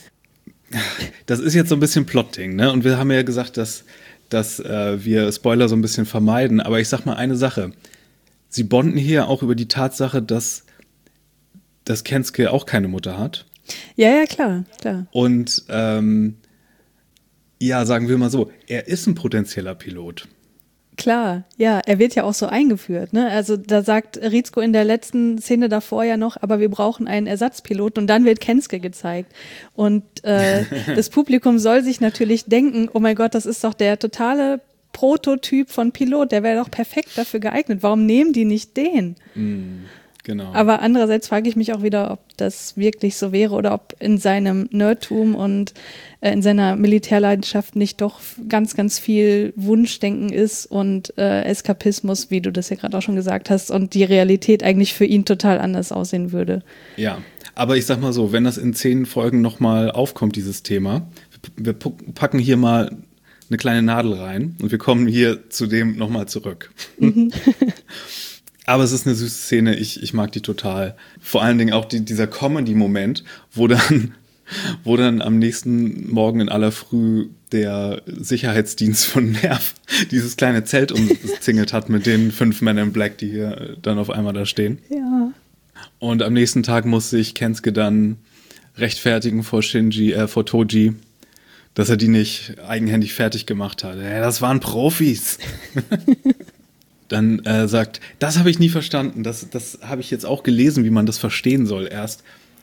Das ist jetzt so ein bisschen Plotting, ne? Und wir haben ja gesagt, dass, dass äh, wir Spoiler so ein bisschen vermeiden. Aber ich sag mal eine Sache. Sie bonden hier auch über die Tatsache, dass, dass Kensuke auch keine Mutter hat. Ja, ja, klar, klar. Und ähm, ja, sagen wir mal so, er ist ein potenzieller Pilot. Klar, ja, er wird ja auch so eingeführt, ne? Also da sagt Rizko in der letzten Szene davor ja noch, aber wir brauchen einen Ersatzpiloten und dann wird Kensuke gezeigt. Und äh, das Publikum soll sich natürlich denken, oh mein Gott, das ist doch der totale Prototyp von Pilot, der wäre doch perfekt dafür geeignet. Warum nehmen die nicht den? Mm, genau. Aber andererseits frage ich mich auch wieder, ob das wirklich so wäre oder ob in seinem Nerdtum und äh, in seiner Militärleidenschaft nicht doch ganz, ganz viel Wunschdenken ist und äh, Eskapismus, wie du das ja gerade auch schon gesagt hast, und die Realität eigentlich für ihn total anders aussehen würde. Ja, aber ich sag mal so, wenn das in zehn Folgen nochmal aufkommt, dieses Thema, wir packen hier mal eine kleine Nadel rein und wir kommen hier zu dem nochmal zurück. Mhm. Aber es ist eine süße Szene, ich, ich mag die total. Vor allen Dingen auch die, dieser Comedy-Moment, wo dann, wo dann am nächsten Morgen in aller Früh der Sicherheitsdienst von Nerv dieses kleine Zelt umzingelt hat mit den fünf Men in Black, die hier dann auf einmal da stehen. Ja. Und am nächsten Tag muss sich Kensuke dann rechtfertigen vor Shinji, äh, vor Toji, dass er die nicht eigenhändig fertig gemacht hat. Ja, das waren Profis. Dann äh, sagt, das habe ich nie verstanden, das, das habe ich jetzt auch gelesen, wie man das verstehen soll erst,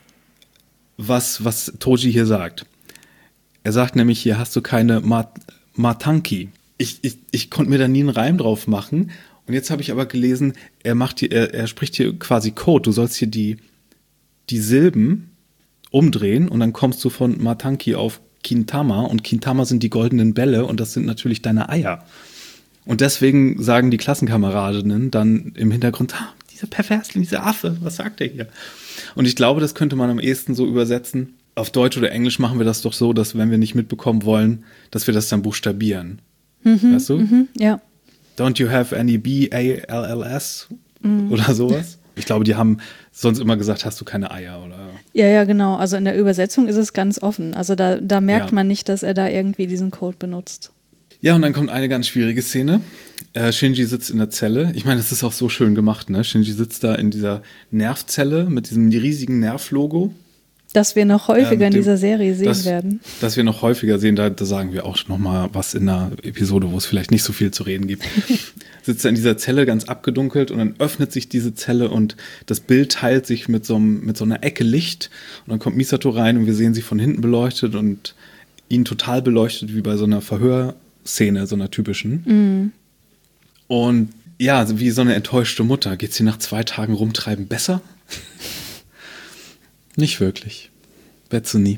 was, was Toji hier sagt. Er sagt nämlich, hier hast du keine Mat- Matanki. Ich, ich, ich konnte mir da nie einen Reim drauf machen und jetzt habe ich aber gelesen, er, macht hier, er, er spricht hier quasi Code, du sollst hier die, die Silben umdrehen und dann kommst du von Matanki auf Kintama und Kintama sind die goldenen Bälle und das sind natürlich deine Eier. Und deswegen sagen die Klassenkameradinnen dann im Hintergrund, ah, dieser Perversling, dieser Affe, was sagt der hier? Und ich glaube, das könnte man am ehesten so übersetzen. Auf Deutsch oder Englisch machen wir das doch so, dass wenn wir nicht mitbekommen wollen, dass wir das dann buchstabieren. Mhm, weißt du? Mhm, ja. Don't you have any B A L L S mhm. oder sowas? Ich glaube, die haben sonst immer gesagt, hast du keine Eier, oder? Ja, ja, genau. Also in der Übersetzung ist es ganz offen. Also da, da merkt ja. man nicht, dass er da irgendwie diesen Code benutzt. Ja, und dann kommt eine ganz schwierige Szene. Äh, Shinji sitzt in der Zelle. Ich meine, das ist auch so schön gemacht, ne? Shinji sitzt da in dieser Nervzelle mit diesem riesigen Nerv-Logo. Das wir noch häufiger ähm, in dem, dieser Serie sehen das, werden. Dass wir noch häufiger sehen, da, da sagen wir auch noch mal was in einer Episode, wo es vielleicht nicht so viel zu reden gibt. Sitzt er in dieser Zelle ganz abgedunkelt und dann öffnet sich diese Zelle und das Bild teilt sich mit so, einem, mit so einer Ecke Licht und dann kommt Misato rein und wir sehen sie von hinten beleuchtet und ihn total beleuchtet wie bei so einer Verhörszene, so einer typischen. Mhm. Und ja, wie so eine enttäuschte Mutter. Geht's dir nach zwei Tagen rumtreiben besser? Nicht wirklich. Betze nie.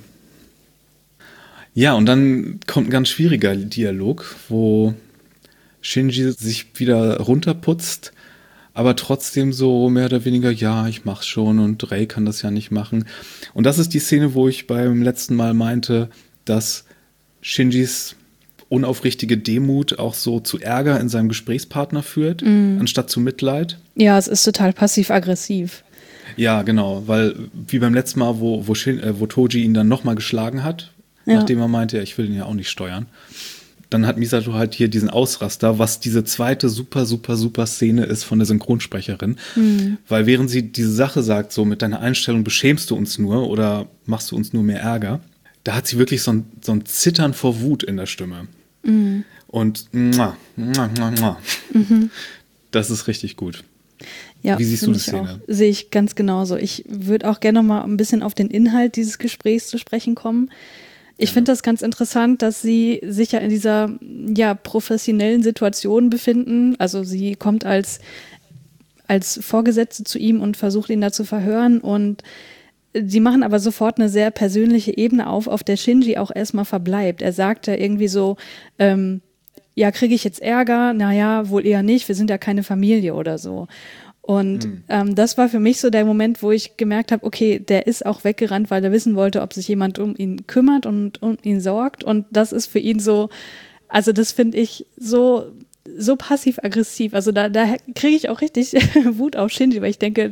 Ja, und dann kommt ein ganz schwieriger Dialog, wo Shinji sich wieder runterputzt, aber trotzdem so mehr oder weniger, ja, ich mach's schon und Rei kann das ja nicht machen. Und das ist die Szene, wo ich beim letzten Mal meinte, dass Shinjis unaufrichtige Demut auch so zu Ärger in seinem Gesprächspartner führt, mm. anstatt zu Mitleid. Ja, es ist total passiv-aggressiv. Ja, genau, weil wie beim letzten Mal, wo, wo, Shin, äh, wo Toji ihn dann nochmal geschlagen hat, ja. nachdem er meinte, ja, ich will ihn ja auch nicht steuern, dann hat Misato halt hier diesen Ausraster, was diese zweite super, super, super Szene ist von der Synchronsprecherin, mhm. weil während sie diese Sache sagt, so mit deiner Einstellung beschämst du uns nur oder machst du uns nur mehr Ärger, da hat sie wirklich so ein, so ein Zittern vor Wut in der Stimme. Mhm. Und muah, muah, muah, muah. Mhm. Das ist richtig gut. Ja, wie siehst du die Szene? Sehe ich ganz genauso. Ich würde auch gerne noch mal ein bisschen auf den Inhalt dieses Gesprächs zu sprechen kommen. Ich finde das ganz interessant, dass sie sich ja in dieser ja, professionellen Situation befinden. Also sie kommt als, als Vorgesetzte zu ihm und versucht ihn da zu verhören. Und sie machen aber sofort eine sehr persönliche Ebene auf, auf der Shinji auch erstmal verbleibt. Er sagt ja irgendwie so, ähm, ja, kriege ich jetzt Ärger? Naja, wohl eher nicht, wir sind ja keine Familie oder so. Und mhm. ähm, das war für mich so der Moment, wo ich gemerkt habe, okay, der ist auch weggerannt, weil er wissen wollte, ob sich jemand um ihn kümmert und um ihn sorgt. Und das ist für ihn so, also das finde ich so, so passiv-aggressiv. Also da, da kriege ich auch richtig Wut auf Shinji, weil ich denke,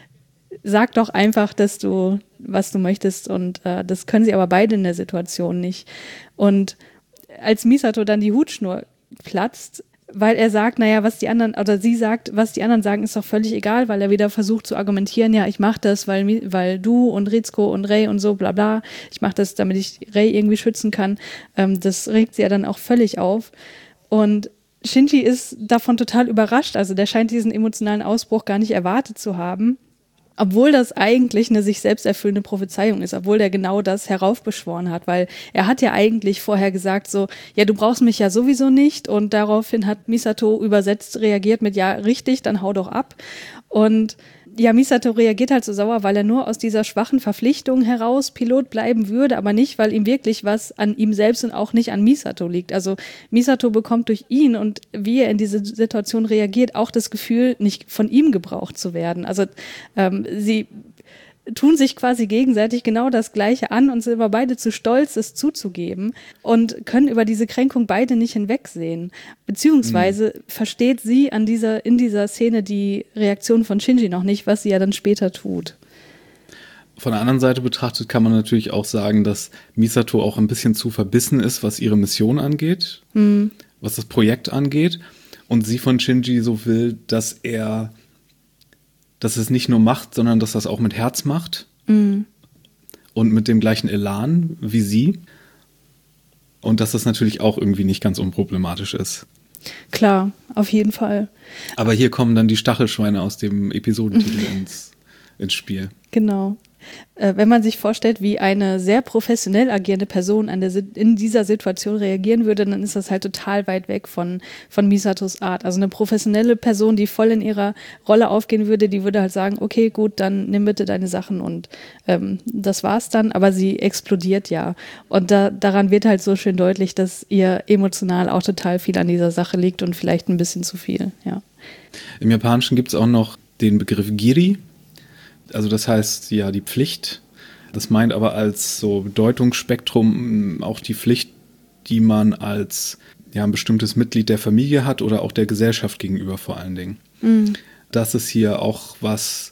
sag doch einfach, dass du, was du möchtest. Und äh, das können sie aber beide in der Situation nicht. Und als Misato dann die Hutschnur platzt, weil er sagt, naja, was die anderen, oder sie sagt, was die anderen sagen, ist doch völlig egal, weil er wieder versucht zu argumentieren, ja, ich mache das, weil, weil du und Ritsuko und Rei und so, bla bla, ich mache das, damit ich Rei irgendwie schützen kann. Ähm, das regt sie ja dann auch völlig auf. Und Shinji ist davon total überrascht, also der scheint diesen emotionalen Ausbruch gar nicht erwartet zu haben. Obwohl das eigentlich eine sich selbst erfüllende Prophezeiung ist, obwohl der genau das heraufbeschworen hat, weil er hat ja eigentlich vorher gesagt so, ja, du brauchst mich ja sowieso nicht, und daraufhin hat Misato übersetzt reagiert mit, ja, richtig, dann hau doch ab. Und ja, Misato reagiert halt so sauer, weil er nur aus dieser schwachen Verpflichtung heraus Pilot bleiben würde, aber nicht, weil ihm wirklich was an ihm selbst und auch nicht an Misato liegt. Also Misato bekommt durch ihn und wie er in diese Situation reagiert, auch das Gefühl, nicht von ihm gebraucht zu werden. Also ähm, sie tun sich quasi gegenseitig genau das Gleiche an und sind aber beide zu stolz, es zuzugeben und können über diese Kränkung beide nicht hinwegsehen. Beziehungsweise mhm. versteht sie an dieser, in dieser Szene die Reaktion von Shinji noch nicht, was sie ja dann später tut. Von der anderen Seite betrachtet kann man natürlich auch sagen, dass Misato auch ein bisschen zu verbissen ist, was ihre Mission angeht, mhm. was das Projekt angeht. Und sie von Shinji so will, dass er, dass es nicht nur macht, sondern dass das auch mit Herz macht. Mhm. Und mit dem gleichen Elan wie sie. Und dass das natürlich auch irgendwie nicht ganz unproblematisch ist. Klar, auf jeden Fall. Aber hier kommen dann die Stachelschweine aus dem Episodentitel ins, ins Spiel. Genau. Äh, wenn man sich vorstellt, wie eine sehr professionell agierende Person an der, in dieser Situation reagieren würde, dann ist das halt total weit weg von, von Misatos Art. Also eine professionelle Person, die voll in ihrer Rolle aufgehen würde, die würde halt sagen, okay, gut, dann nimm bitte deine Sachen und ähm, das war's dann. Aber sie explodiert ja. Und da, daran wird halt so schön deutlich, dass ihr emotional auch total viel an dieser Sache liegt und vielleicht ein bisschen zu viel, ja. Im Japanischen gibt es auch noch den Begriff Giri. Also das heißt ja die Pflicht. Das meint aber als so Bedeutungsspektrum auch die Pflicht, die man als ja, ein bestimmtes Mitglied der Familie hat oder auch der Gesellschaft gegenüber vor allen Dingen. Mhm. Das ist hier auch was,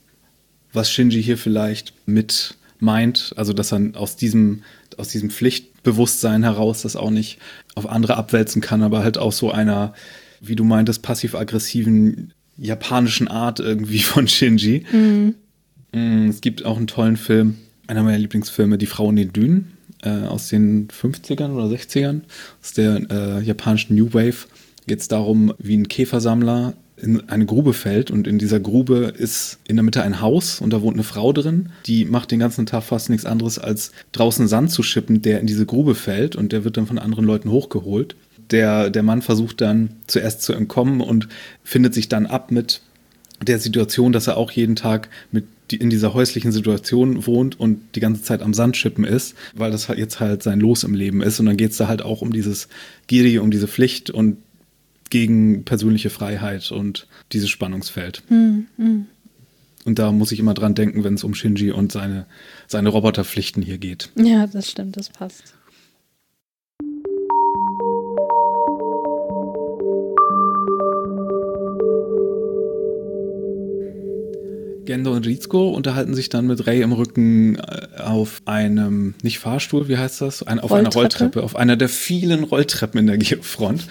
was Shinji hier vielleicht mit meint. Also dass er aus diesem, aus diesem Pflichtbewusstsein heraus das auch nicht auf andere abwälzen kann, aber halt auch so einer, wie du meintest, passiv-aggressiven japanischen Art irgendwie von Shinji. Mhm. Es gibt auch einen tollen Film, einer meiner Lieblingsfilme, Die Frau in den Dünen, äh, aus den fünfzigern oder sechzigern, aus der äh, japanischen New Wave. Geht es darum, wie ein Käfersammler in eine Grube fällt und in dieser Grube ist in der Mitte ein Haus und da wohnt eine Frau drin, die macht den ganzen Tag fast nichts anderes, als draußen Sand zu schippen, der in diese Grube fällt und der wird dann von anderen Leuten hochgeholt. Der, der Mann versucht dann zuerst zu entkommen und findet sich dann ab mit der Situation, dass er auch jeden Tag mit die in dieser häuslichen Situation wohnt und die ganze Zeit am Sandschippen ist, weil das halt jetzt halt sein Los im Leben ist. Und dann geht es da halt auch um dieses Giri, um diese Pflicht und gegen persönliche Freiheit und dieses Spannungsfeld. Hm, hm. Und da muss ich immer dran denken, wenn es um Shinji und seine, seine Roboterpflichten hier geht. Ja, das stimmt, das passt. Gendo und Ritsuko unterhalten sich dann mit Rei im Rücken auf einem, nicht Fahrstuhl, wie heißt das? Ein, auf Rolltreppe. einer Rolltreppe, auf einer der vielen Rolltreppen in der Geofront.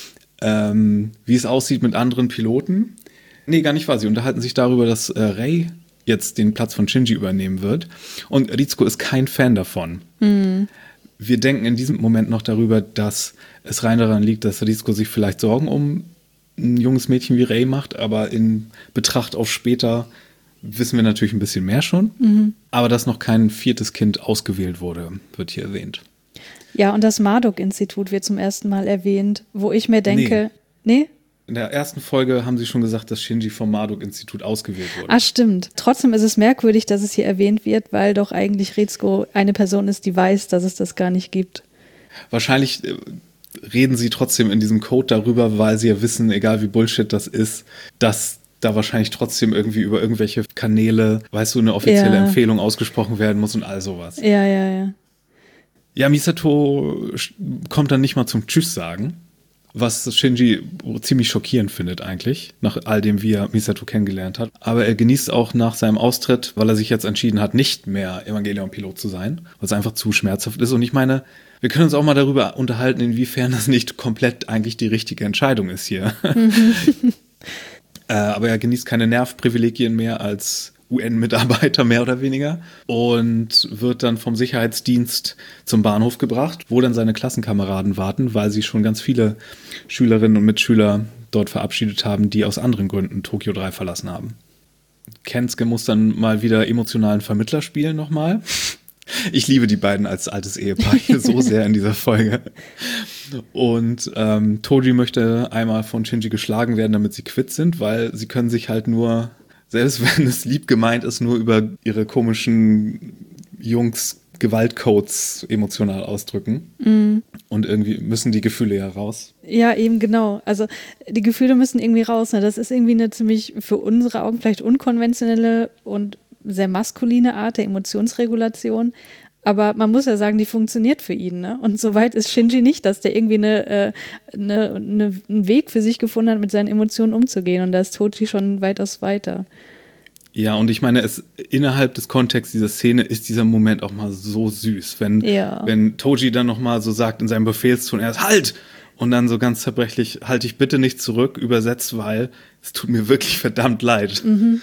Ähm, wie es aussieht mit anderen Piloten. Nee, gar nicht wahr. Sie unterhalten sich darüber, dass äh, Rei jetzt den Platz von Shinji übernehmen wird. Und Ritsuko ist kein Fan davon. Mhm. Wir denken in diesem Moment noch darüber, dass es rein daran liegt, dass Ritsuko sich vielleicht Sorgen um ein junges Mädchen wie Rei macht, aber in Betracht auf später wissen wir natürlich ein bisschen mehr schon. Mhm. Aber dass noch kein viertes Kind ausgewählt wurde, wird hier erwähnt. Ja, und das Marduk-Institut wird zum ersten Mal erwähnt, wo ich mir denke, nee? nee? In der ersten Folge haben sie schon gesagt, dass Shinji vom Marduk-Institut ausgewählt wurde. Ah, stimmt. Trotzdem ist es merkwürdig, dass es hier erwähnt wird, weil doch eigentlich Ritsuko eine Person ist, die weiß, dass es das gar nicht gibt. Wahrscheinlich äh, reden sie trotzdem in diesem Code darüber, weil sie ja wissen, egal wie Bullshit das ist, dass da wahrscheinlich trotzdem irgendwie über irgendwelche Kanäle, weißt du, eine offizielle ja. Empfehlung ausgesprochen werden muss und all sowas. Ja, ja, ja. Ja, Misato kommt dann nicht mal zum Tschüss sagen, was Shinji ziemlich schockierend findet eigentlich, nach all dem, wie er Misato kennengelernt hat. Aber er genießt auch nach seinem Austritt, weil er sich jetzt entschieden hat, nicht mehr Evangelion-Pilot zu sein, weil es einfach zu schmerzhaft ist. Und ich meine, wir können uns auch mal darüber unterhalten, inwiefern das nicht komplett eigentlich die richtige Entscheidung ist hier. Mhm. äh, aber er genießt keine Nervprivilegien mehr als U N-Mitarbeiter mehr oder weniger und wird dann vom Sicherheitsdienst zum Bahnhof gebracht, wo dann seine Klassenkameraden warten, weil sie schon ganz viele Schülerinnen und Mitschüler dort verabschiedet haben, die aus anderen Gründen Tokyo drei verlassen haben. Kensuke muss dann mal wieder emotionalen Vermittler spielen nochmal. Ich liebe die beiden als altes Ehepaar hier so sehr in dieser Folge. Und ähm, Toji möchte einmal von Shinji geschlagen werden, damit sie quitt sind, weil sie können sich halt nur, selbst wenn es lieb gemeint ist, nur über ihre komischen Jungs-Gewaltcodes emotional ausdrücken. Mm. Und irgendwie müssen die Gefühle ja raus. Ja, eben genau. Also die Gefühle müssen irgendwie raus. Ne? Das ist irgendwie eine ziemlich für unsere Augen vielleicht unkonventionelle und sehr maskuline Art der Emotionsregulation. Aber man muss ja sagen, die funktioniert für ihn, ne? Und soweit ist Shinji nicht, dass der irgendwie eine, äh, eine, eine, einen Weg für sich gefunden hat, mit seinen Emotionen umzugehen. Und da ist Toji schon weitaus weiter. Ja, und ich meine, es innerhalb des Kontexts dieser Szene ist dieser Moment auch mal so süß, wenn, ja. wenn Toji dann nochmal so sagt in seinem Befehlston, erst halt! Und dann so ganz zerbrechlich, halt dich bitte nicht zurück, übersetzt, weil es tut mir wirklich verdammt leid. Mhm.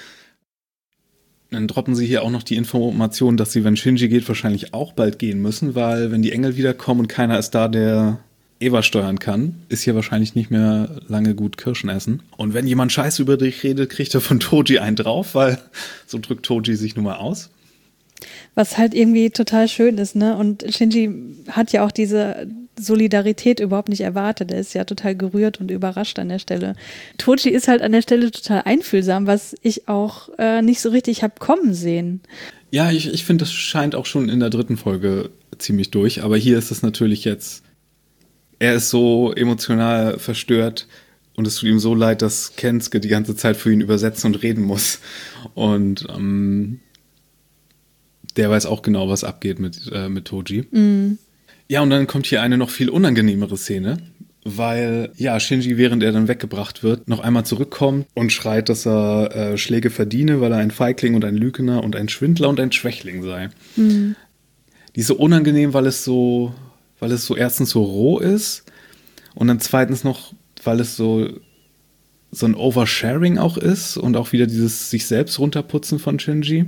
Dann droppen sie hier auch noch die Information, dass sie, wenn Shinji geht, wahrscheinlich auch bald gehen müssen, weil wenn die Engel wiederkommen und keiner ist da, der Eva steuern kann, ist hier wahrscheinlich nicht mehr lange gut Kirschen essen. Und wenn jemand Scheiße über dich redet, kriegt er von Toji einen drauf, weil so drückt Toji sich nun mal aus. Was halt irgendwie total schön ist, ne? Und Shinji hat ja auch diese Solidarität überhaupt nicht erwartet. Er ist ja total gerührt und überrascht an der Stelle. Toji ist halt an der Stelle total einfühlsam, was ich auch äh, nicht so richtig habe kommen sehen. Ja, ich, ich finde, das scheint auch schon in der dritten Folge ziemlich durch. Aber hier ist es natürlich jetzt, er ist so emotional verstört und es tut ihm so leid, dass Kensuke die ganze Zeit für ihn übersetzen und reden muss. Und ähm, der weiß auch genau, was abgeht mit, äh, mit Toji. Mm. Ja, und dann kommt hier eine noch viel unangenehmere Szene, weil, ja, Shinji, während er dann weggebracht wird, noch einmal zurückkommt und schreit, dass er äh, Schläge verdiene, weil er ein Feigling und ein Lügner und ein Schwindler und ein Schwächling sei. Mm. Die ist so unangenehm, weil es so, weil es so erstens so roh ist und dann zweitens noch, weil es so, so ein Oversharing auch ist und auch wieder dieses sich selbst runterputzen von Shinji.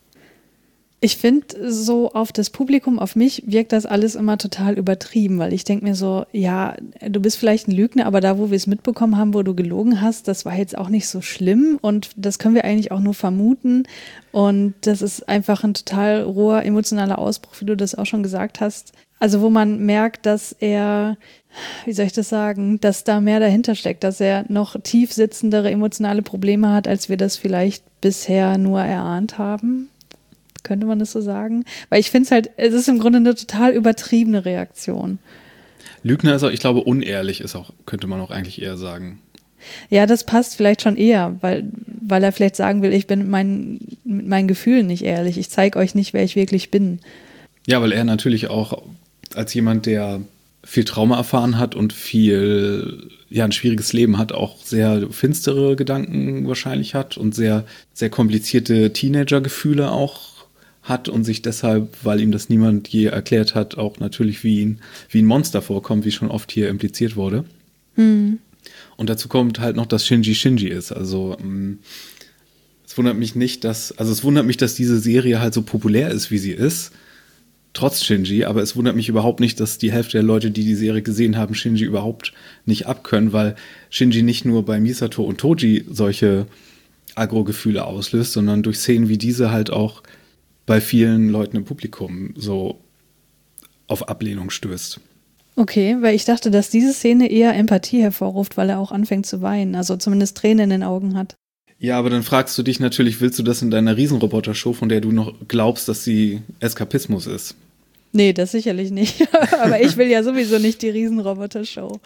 Ich finde, so auf das Publikum, auf mich wirkt das alles immer total übertrieben, weil ich denke mir so, ja, du bist vielleicht ein Lügner, aber da, wo wir es mitbekommen haben, wo du gelogen hast, das war jetzt auch nicht so schlimm und das können wir eigentlich auch nur vermuten und das ist einfach ein total roher emotionaler Ausbruch, wie du das auch schon gesagt hast. Also wo man merkt, dass er, wie soll ich das sagen, dass da mehr dahinter steckt, dass er noch tief sitzendere emotionale Probleme hat, als wir das vielleicht bisher nur erahnt haben. Könnte man das so sagen? Weil ich finde es halt, es ist im Grunde eine total übertriebene Reaktion. Lügner ist auch, ich glaube, unehrlich ist auch, könnte man auch eigentlich eher sagen. Ja, das passt vielleicht schon eher, weil, weil er vielleicht sagen will, ich bin mit meinen, mit meinen Gefühlen nicht ehrlich. Ich zeige euch nicht, wer ich wirklich bin. Ja, weil er natürlich auch als jemand, der viel Trauma erfahren hat und viel, ja, ein schwieriges Leben hat, auch sehr finstere Gedanken wahrscheinlich hat und sehr, sehr komplizierte Teenager-Gefühle auch hat und sich deshalb, weil ihm das niemand je erklärt hat, auch natürlich wie ein, wie ein Monster vorkommt, wie schon oft hier impliziert wurde. Mhm. Und dazu kommt halt noch, dass Shinji Shinji ist. Also mh, es wundert mich nicht, dass, also es wundert mich, dass diese Serie halt so populär ist, wie sie ist, trotz Shinji, aber es wundert mich überhaupt nicht, dass die Hälfte der Leute, die die Serie gesehen haben, Shinji überhaupt nicht abkönnen, weil Shinji nicht nur bei Misato und Toji solche Agro-Gefühle auslöst, sondern durch Szenen wie diese halt auch bei vielen Leuten im Publikum so auf Ablehnung stößt. Okay, weil ich dachte, dass diese Szene eher Empathie hervorruft, weil er auch anfängt zu weinen, also zumindest Tränen in den Augen hat. Ja, aber dann fragst du dich natürlich, willst du das in deiner Riesenroboter-Show, von der du noch glaubst, dass sie Eskapismus ist? Nee, das sicherlich nicht. Aber ich will ja sowieso nicht die Riesenroboter-Show.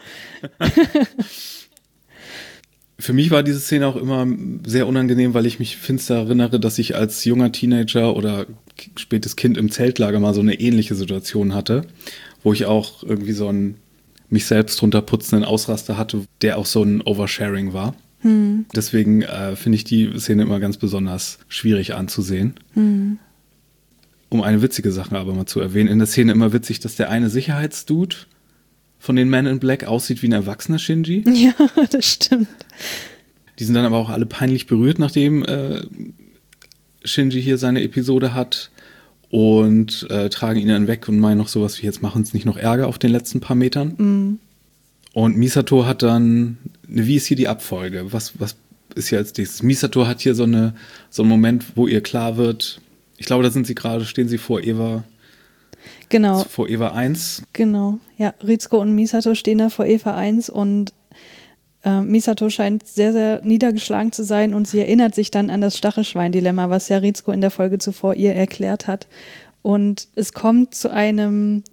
Für mich war diese Szene auch immer sehr unangenehm, weil ich mich finster erinnere, dass ich als junger Teenager oder spätes Kind im Zeltlager mal so eine ähnliche Situation hatte, wo ich auch irgendwie so einen mich selbst runterputzenden Ausraster hatte, der auch so ein Oversharing war. Hm. Deswegen äh, finde ich die Szene immer ganz besonders schwierig anzusehen. Hm. Um eine witzige Sache aber mal zu erwähnen, in der Szene immer witzig, dass der eine Sicherheitsdude von den Men in Black aussieht wie ein erwachsener Shinji. Ja, das stimmt. Die sind dann aber auch alle peinlich berührt, nachdem äh, Shinji hier seine Episode hat und äh, tragen ihn dann weg und meinen noch sowas wie, jetzt machen es nicht noch Ärger auf den letzten paar Metern. Mm. Und Misato hat dann, wie ist hier die Abfolge? Was, was ist hier als nächstes? Misato hat hier so, eine, so einen Moment, wo ihr klar wird, ich glaube, da sind sie gerade, stehen sie vor Eva. Genau. Vor Eva eins. Genau, ja. Ritsuko und Misato stehen da vor Eva eins und äh, Misato scheint sehr, sehr niedergeschlagen zu sein und sie erinnert sich dann an das Stachelschwein-Dilemma, was ja Ritsuko in der Folge zuvor ihr erklärt hat. Und es kommt zu einem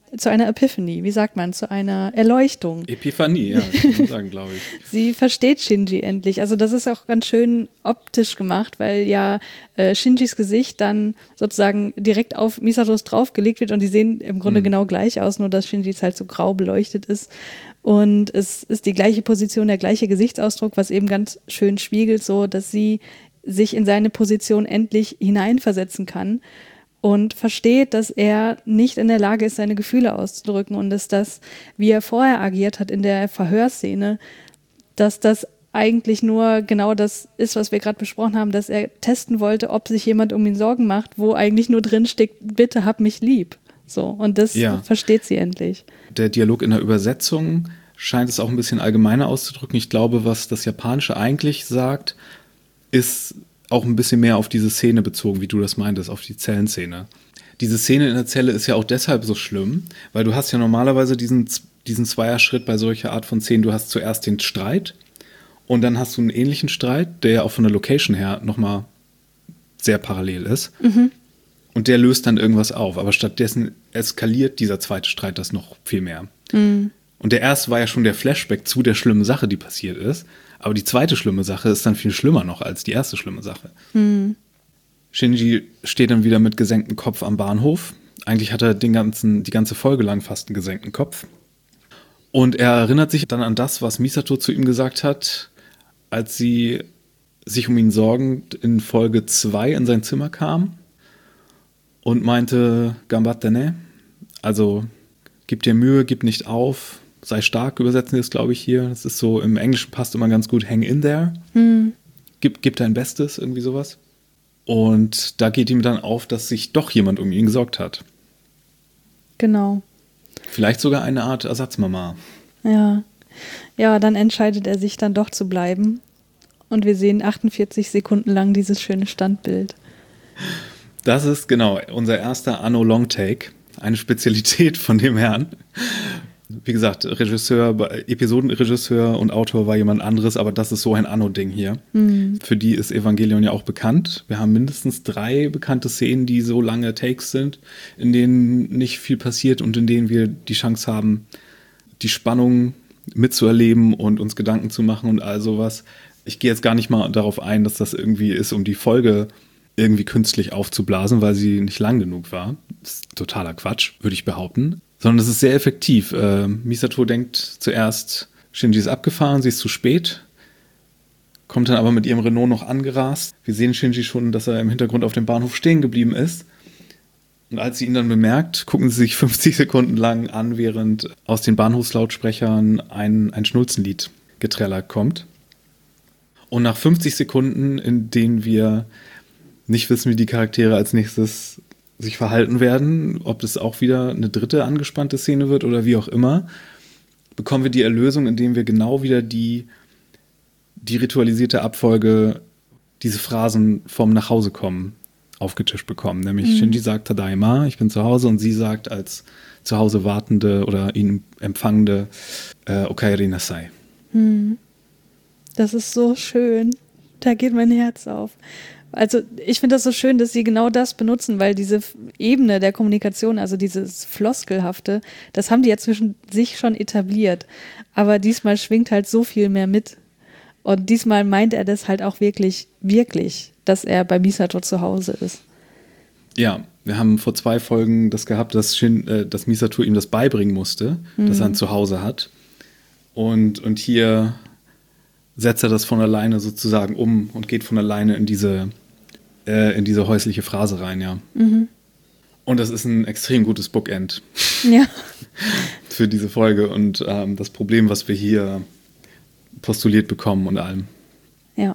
zu einer Epiphany, wie sagt man, zu einer Erleuchtung. Epiphanie, ja, kann man sagen, glaube ich. Sie versteht Shinji endlich. Also das ist auch ganz schön optisch gemacht, weil ja äh, Shinjis Gesicht dann sozusagen direkt auf Misatos draufgelegt wird und die sehen im Grunde mhm. genau gleich aus, nur dass Shinjis halt so grau beleuchtet ist. Und es ist die gleiche Position, der gleiche Gesichtsausdruck, was eben ganz schön spiegelt, so dass sie sich in seine Position endlich hineinversetzen kann. Und versteht, dass er nicht in der Lage ist, seine Gefühle auszudrücken und dass das, wie er vorher agiert hat in der Verhörszene, dass das eigentlich nur genau das ist, was wir gerade besprochen haben, dass er testen wollte, ob sich jemand um ihn Sorgen macht, wo eigentlich nur drin steckt, bitte hab mich lieb. So, und das ja. versteht sie endlich. Der Dialog in der Übersetzung scheint es auch ein bisschen allgemeiner auszudrücken. Ich glaube, was das Japanische eigentlich sagt, ist auch ein bisschen mehr auf diese Szene bezogen, wie du das meintest, auf die Zellenszene. Diese Szene in der Zelle ist ja auch deshalb so schlimm, weil du hast ja normalerweise diesen, diesen Zweierschritt bei solcher Art von Szenen. Du hast zuerst den Streit und dann hast du einen ähnlichen Streit, der ja auch von der Location her nochmal sehr parallel ist. Mhm. Und der löst dann irgendwas auf. Aber stattdessen eskaliert dieser zweite Streit das noch viel mehr. Mhm. Und der erste war ja schon der Flashback zu der schlimmen Sache, die passiert ist. Aber die zweite schlimme Sache ist dann viel schlimmer noch als die erste schlimme Sache. Mhm. Shinji steht dann wieder mit gesenktem Kopf am Bahnhof. Eigentlich hat er den ganzen, die ganze Folge lang fast einen gesenkten Kopf. Und er erinnert sich dann an das, was Misato zu ihm gesagt hat, als sie sich um ihn sorgend in Folge zwei in sein Zimmer kam und meinte, Gambatte ne? Also, gib dir Mühe, gib nicht auf. Sei stark, übersetzen wir es, glaube ich, hier. Das ist so, im Englischen passt immer ganz gut, hang in there. Hm. Gib, gib dein Bestes, irgendwie sowas. Und da geht ihm dann auf, dass sich doch jemand um ihn gesorgt hat. Genau. Vielleicht sogar eine Art Ersatzmama. Ja. Ja, dann entscheidet er sich dann doch zu bleiben. Und wir sehen achtundvierzig Sekunden lang dieses schöne Standbild. Das ist, genau, unser erster Anno Longtake. Eine Spezialität von dem Herrn. Wie gesagt, Regisseur, Episodenregisseur und Autor war jemand anderes, aber das ist so ein Anno-Ding hier. Mhm. Für die ist Evangelion ja auch bekannt. Wir haben mindestens drei bekannte Szenen, die so lange Takes sind, in denen nicht viel passiert und in denen wir die Chance haben, die Spannung mitzuerleben und uns Gedanken zu machen und all sowas. Ich gehe jetzt gar nicht mal darauf ein, dass das irgendwie ist, um die Folge irgendwie künstlich aufzublasen, weil sie nicht lang genug war. Das ist totaler Quatsch, würde ich behaupten. Sondern es ist sehr effektiv. Äh, Misato denkt zuerst, Shinji ist abgefahren, sie ist zu spät, kommt dann aber mit ihrem Renault noch angerast. Wir sehen Shinji schon, dass er im Hintergrund auf dem Bahnhof stehen geblieben ist. Und als sie ihn dann bemerkt, gucken sie sich fünfzig Sekunden lang an, während aus den Bahnhofslautsprechern ein, ein Schnulzenlied getrellert kommt. Und nach fünfzig Sekunden, in denen wir nicht wissen, wie die Charaktere als nächstes sich verhalten werden, ob das auch wieder eine dritte angespannte Szene wird oder wie auch immer, bekommen wir die Erlösung, indem wir genau wieder die, die ritualisierte Abfolge, diese Phrasen vom Nachhausekommen aufgetischt bekommen. Nämlich mhm. Shinji sagt Tadaima, ich bin zu Hause, und sie sagt als zu Hause wartende oder ihn empfangende äh, Okaeri nasai. Mhm. Das ist so schön. Da geht mein Herz auf. Also ich finde das so schön, dass sie genau das benutzen, weil diese Ebene der Kommunikation, also dieses Floskelhafte, das haben die ja zwischen sich schon etabliert. Aber diesmal schwingt halt so viel mehr mit. Und diesmal meint er das halt auch wirklich, wirklich, dass er bei Misato zu Hause ist. Ja, wir haben vor zwei Folgen das gehabt, dass, Shin, äh, dass Misato ihm das beibringen musste, mhm. dass er ein Zuhause hat. Und, und hier setzt er das von alleine sozusagen um und geht von alleine in diese, äh, in diese häusliche Phrase rein, ja. Mhm. Und das ist ein extrem gutes Bookend. Ja. Für diese Folge und ähm, das Problem, was wir hier postuliert bekommen und allem. Ja.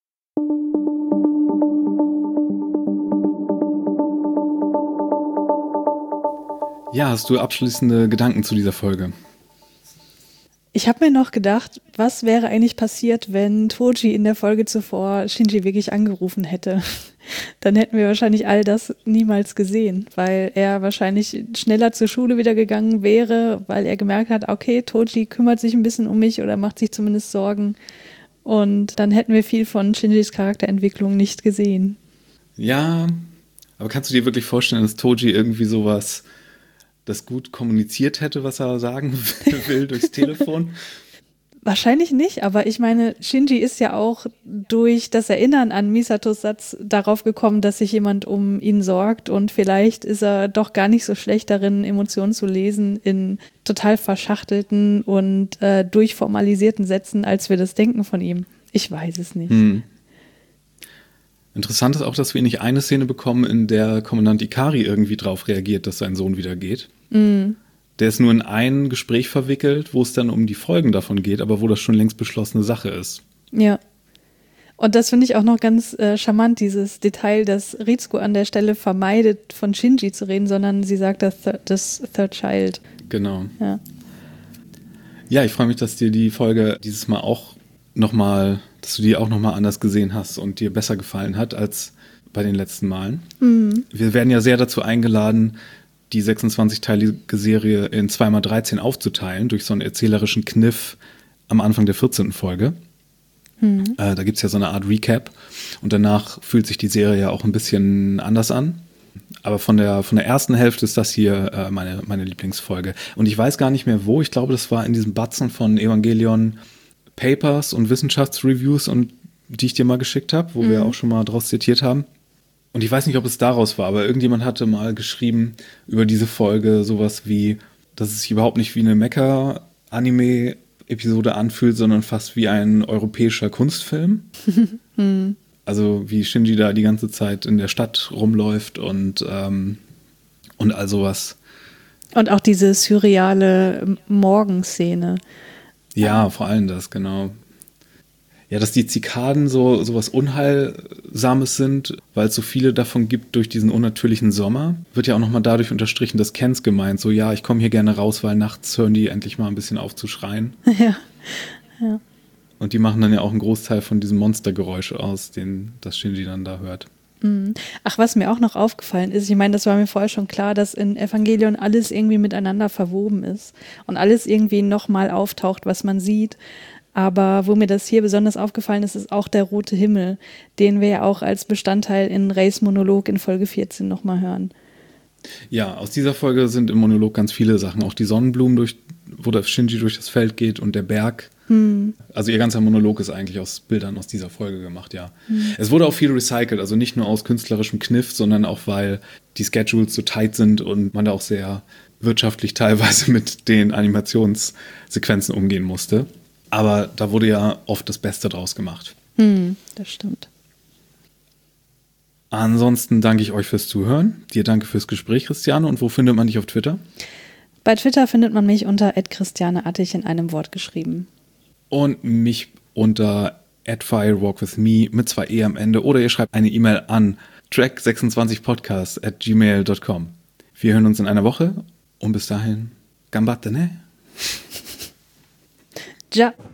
Ja, hast du abschließende Gedanken zu dieser Folge? Ich habe mir noch gedacht, was wäre eigentlich passiert, wenn Toji in der Folge zuvor Shinji wirklich angerufen hätte? Dann hätten wir wahrscheinlich all das niemals gesehen, weil er wahrscheinlich schneller zur Schule wieder gegangen wäre, weil er gemerkt hat, okay, Toji kümmert sich ein bisschen um mich oder macht sich zumindest Sorgen. Und dann hätten wir viel von Shinjis Charakterentwicklung nicht gesehen. Ja, aber kannst du dir wirklich vorstellen, dass Toji irgendwie sowas das gut kommuniziert hätte, was er sagen will durchs Telefon? Wahrscheinlich nicht, aber ich meine, Shinji ist ja auch durch das Erinnern an Misatos Satz darauf gekommen, dass sich jemand um ihn sorgt und vielleicht ist er doch gar nicht so schlecht darin, Emotionen zu lesen in total verschachtelten und äh, durchformalisierten Sätzen, als wir das denken von ihm. Ich weiß es nicht. Hm. Interessant ist auch, dass wir nicht eine Szene bekommen, in der Kommandant Ikari irgendwie drauf reagiert, dass sein Sohn wieder geht. Mhm. Der ist nur in ein Gespräch verwickelt, wo es dann um die Folgen davon geht, aber wo das schon längst beschlossene Sache ist. Ja. Und das finde ich auch noch ganz äh, charmant, dieses Detail, dass Ritsuko an der Stelle vermeidet, von Shinji zu reden, sondern sie sagt das, Th- das Third Child. Genau. Ja. Ja, ich freue mich, dass dir die Folge dieses Mal auch nochmal, dass du die auch nochmal anders gesehen hast und dir besser gefallen hat als bei den letzten Malen. Mhm. Wir werden ja sehr dazu eingeladen, die sechsundzwanzig-teilige Serie in zwei mal dreizehn aufzuteilen, durch so einen erzählerischen Kniff am Anfang der vierzehnten Folge. Mhm. Äh, da gibt es ja so eine Art Recap und danach fühlt sich die Serie ja auch ein bisschen anders an. Aber von der, von der ersten Hälfte ist das hier äh, meine, meine Lieblingsfolge. Und ich weiß gar nicht mehr wo, ich glaube, das war in diesem Batzen von Evangelion Papers und Wissenschaftsreviews, und die ich dir mal geschickt habe, wo mhm. wir auch schon mal draus zitiert haben. Und ich weiß nicht, ob es daraus war, aber irgendjemand hatte mal geschrieben über diese Folge sowas wie, dass es sich überhaupt nicht wie eine Mecha-Anime-Episode anfühlt, sondern fast wie ein europäischer Kunstfilm. hm. Also wie Shinji da die ganze Zeit in der Stadt rumläuft und, ähm, und all sowas. Und auch diese surreale Morgenszene. Ja, vor allem das, genau. Ja, dass die Zikaden so, so was Unheilsames sind, weil es so viele davon gibt durch diesen unnatürlichen Sommer, wird ja auch nochmal dadurch unterstrichen, dass Kens gemeint, so ja, ich komme hier gerne raus, weil nachts hören die endlich mal ein bisschen auf zu schreien. Ja, ja. Und die machen dann ja auch einen Großteil von diesem Monstergeräusch aus, den das Shinji dann da hört. Ach, was mir auch noch aufgefallen ist, ich meine, das war mir vorher schon klar, dass in Evangelion alles irgendwie miteinander verwoben ist und alles irgendwie nochmal auftaucht, was man sieht. Aber wo mir das hier besonders aufgefallen ist, ist auch der rote Himmel, den wir ja auch als Bestandteil in Reis Monolog in Folge vierzehn nochmal hören. Ja, aus dieser Folge sind im Monolog ganz viele Sachen. Auch die Sonnenblumen, durch, wo der Shinji durch das Feld geht, und der Berg. Hm. Also ihr ganzer Monolog ist eigentlich aus Bildern aus dieser Folge gemacht, ja. Hm. Es wurde auch viel recycelt, also nicht nur aus künstlerischem Kniff, sondern auch, weil die Schedules so tight sind und man da auch sehr wirtschaftlich teilweise mit den Animationssequenzen umgehen musste. Aber da wurde ja oft das Beste draus gemacht. Hm, das stimmt. Ansonsten danke ich euch fürs Zuhören. Dir danke fürs Gespräch, Christiane. Und wo findet man dich auf Twitter? Bei Twitter findet man mich unter at christianeattig in einem Wort geschrieben. Und mich unter at firewalkwithme mit zwei E am Ende. Oder ihr schreibt eine E-Mail an track sechsundzwanzig podcast at gmail dot com. Wir hören uns in einer Woche. Und bis dahin, gambatte, ne? Ja.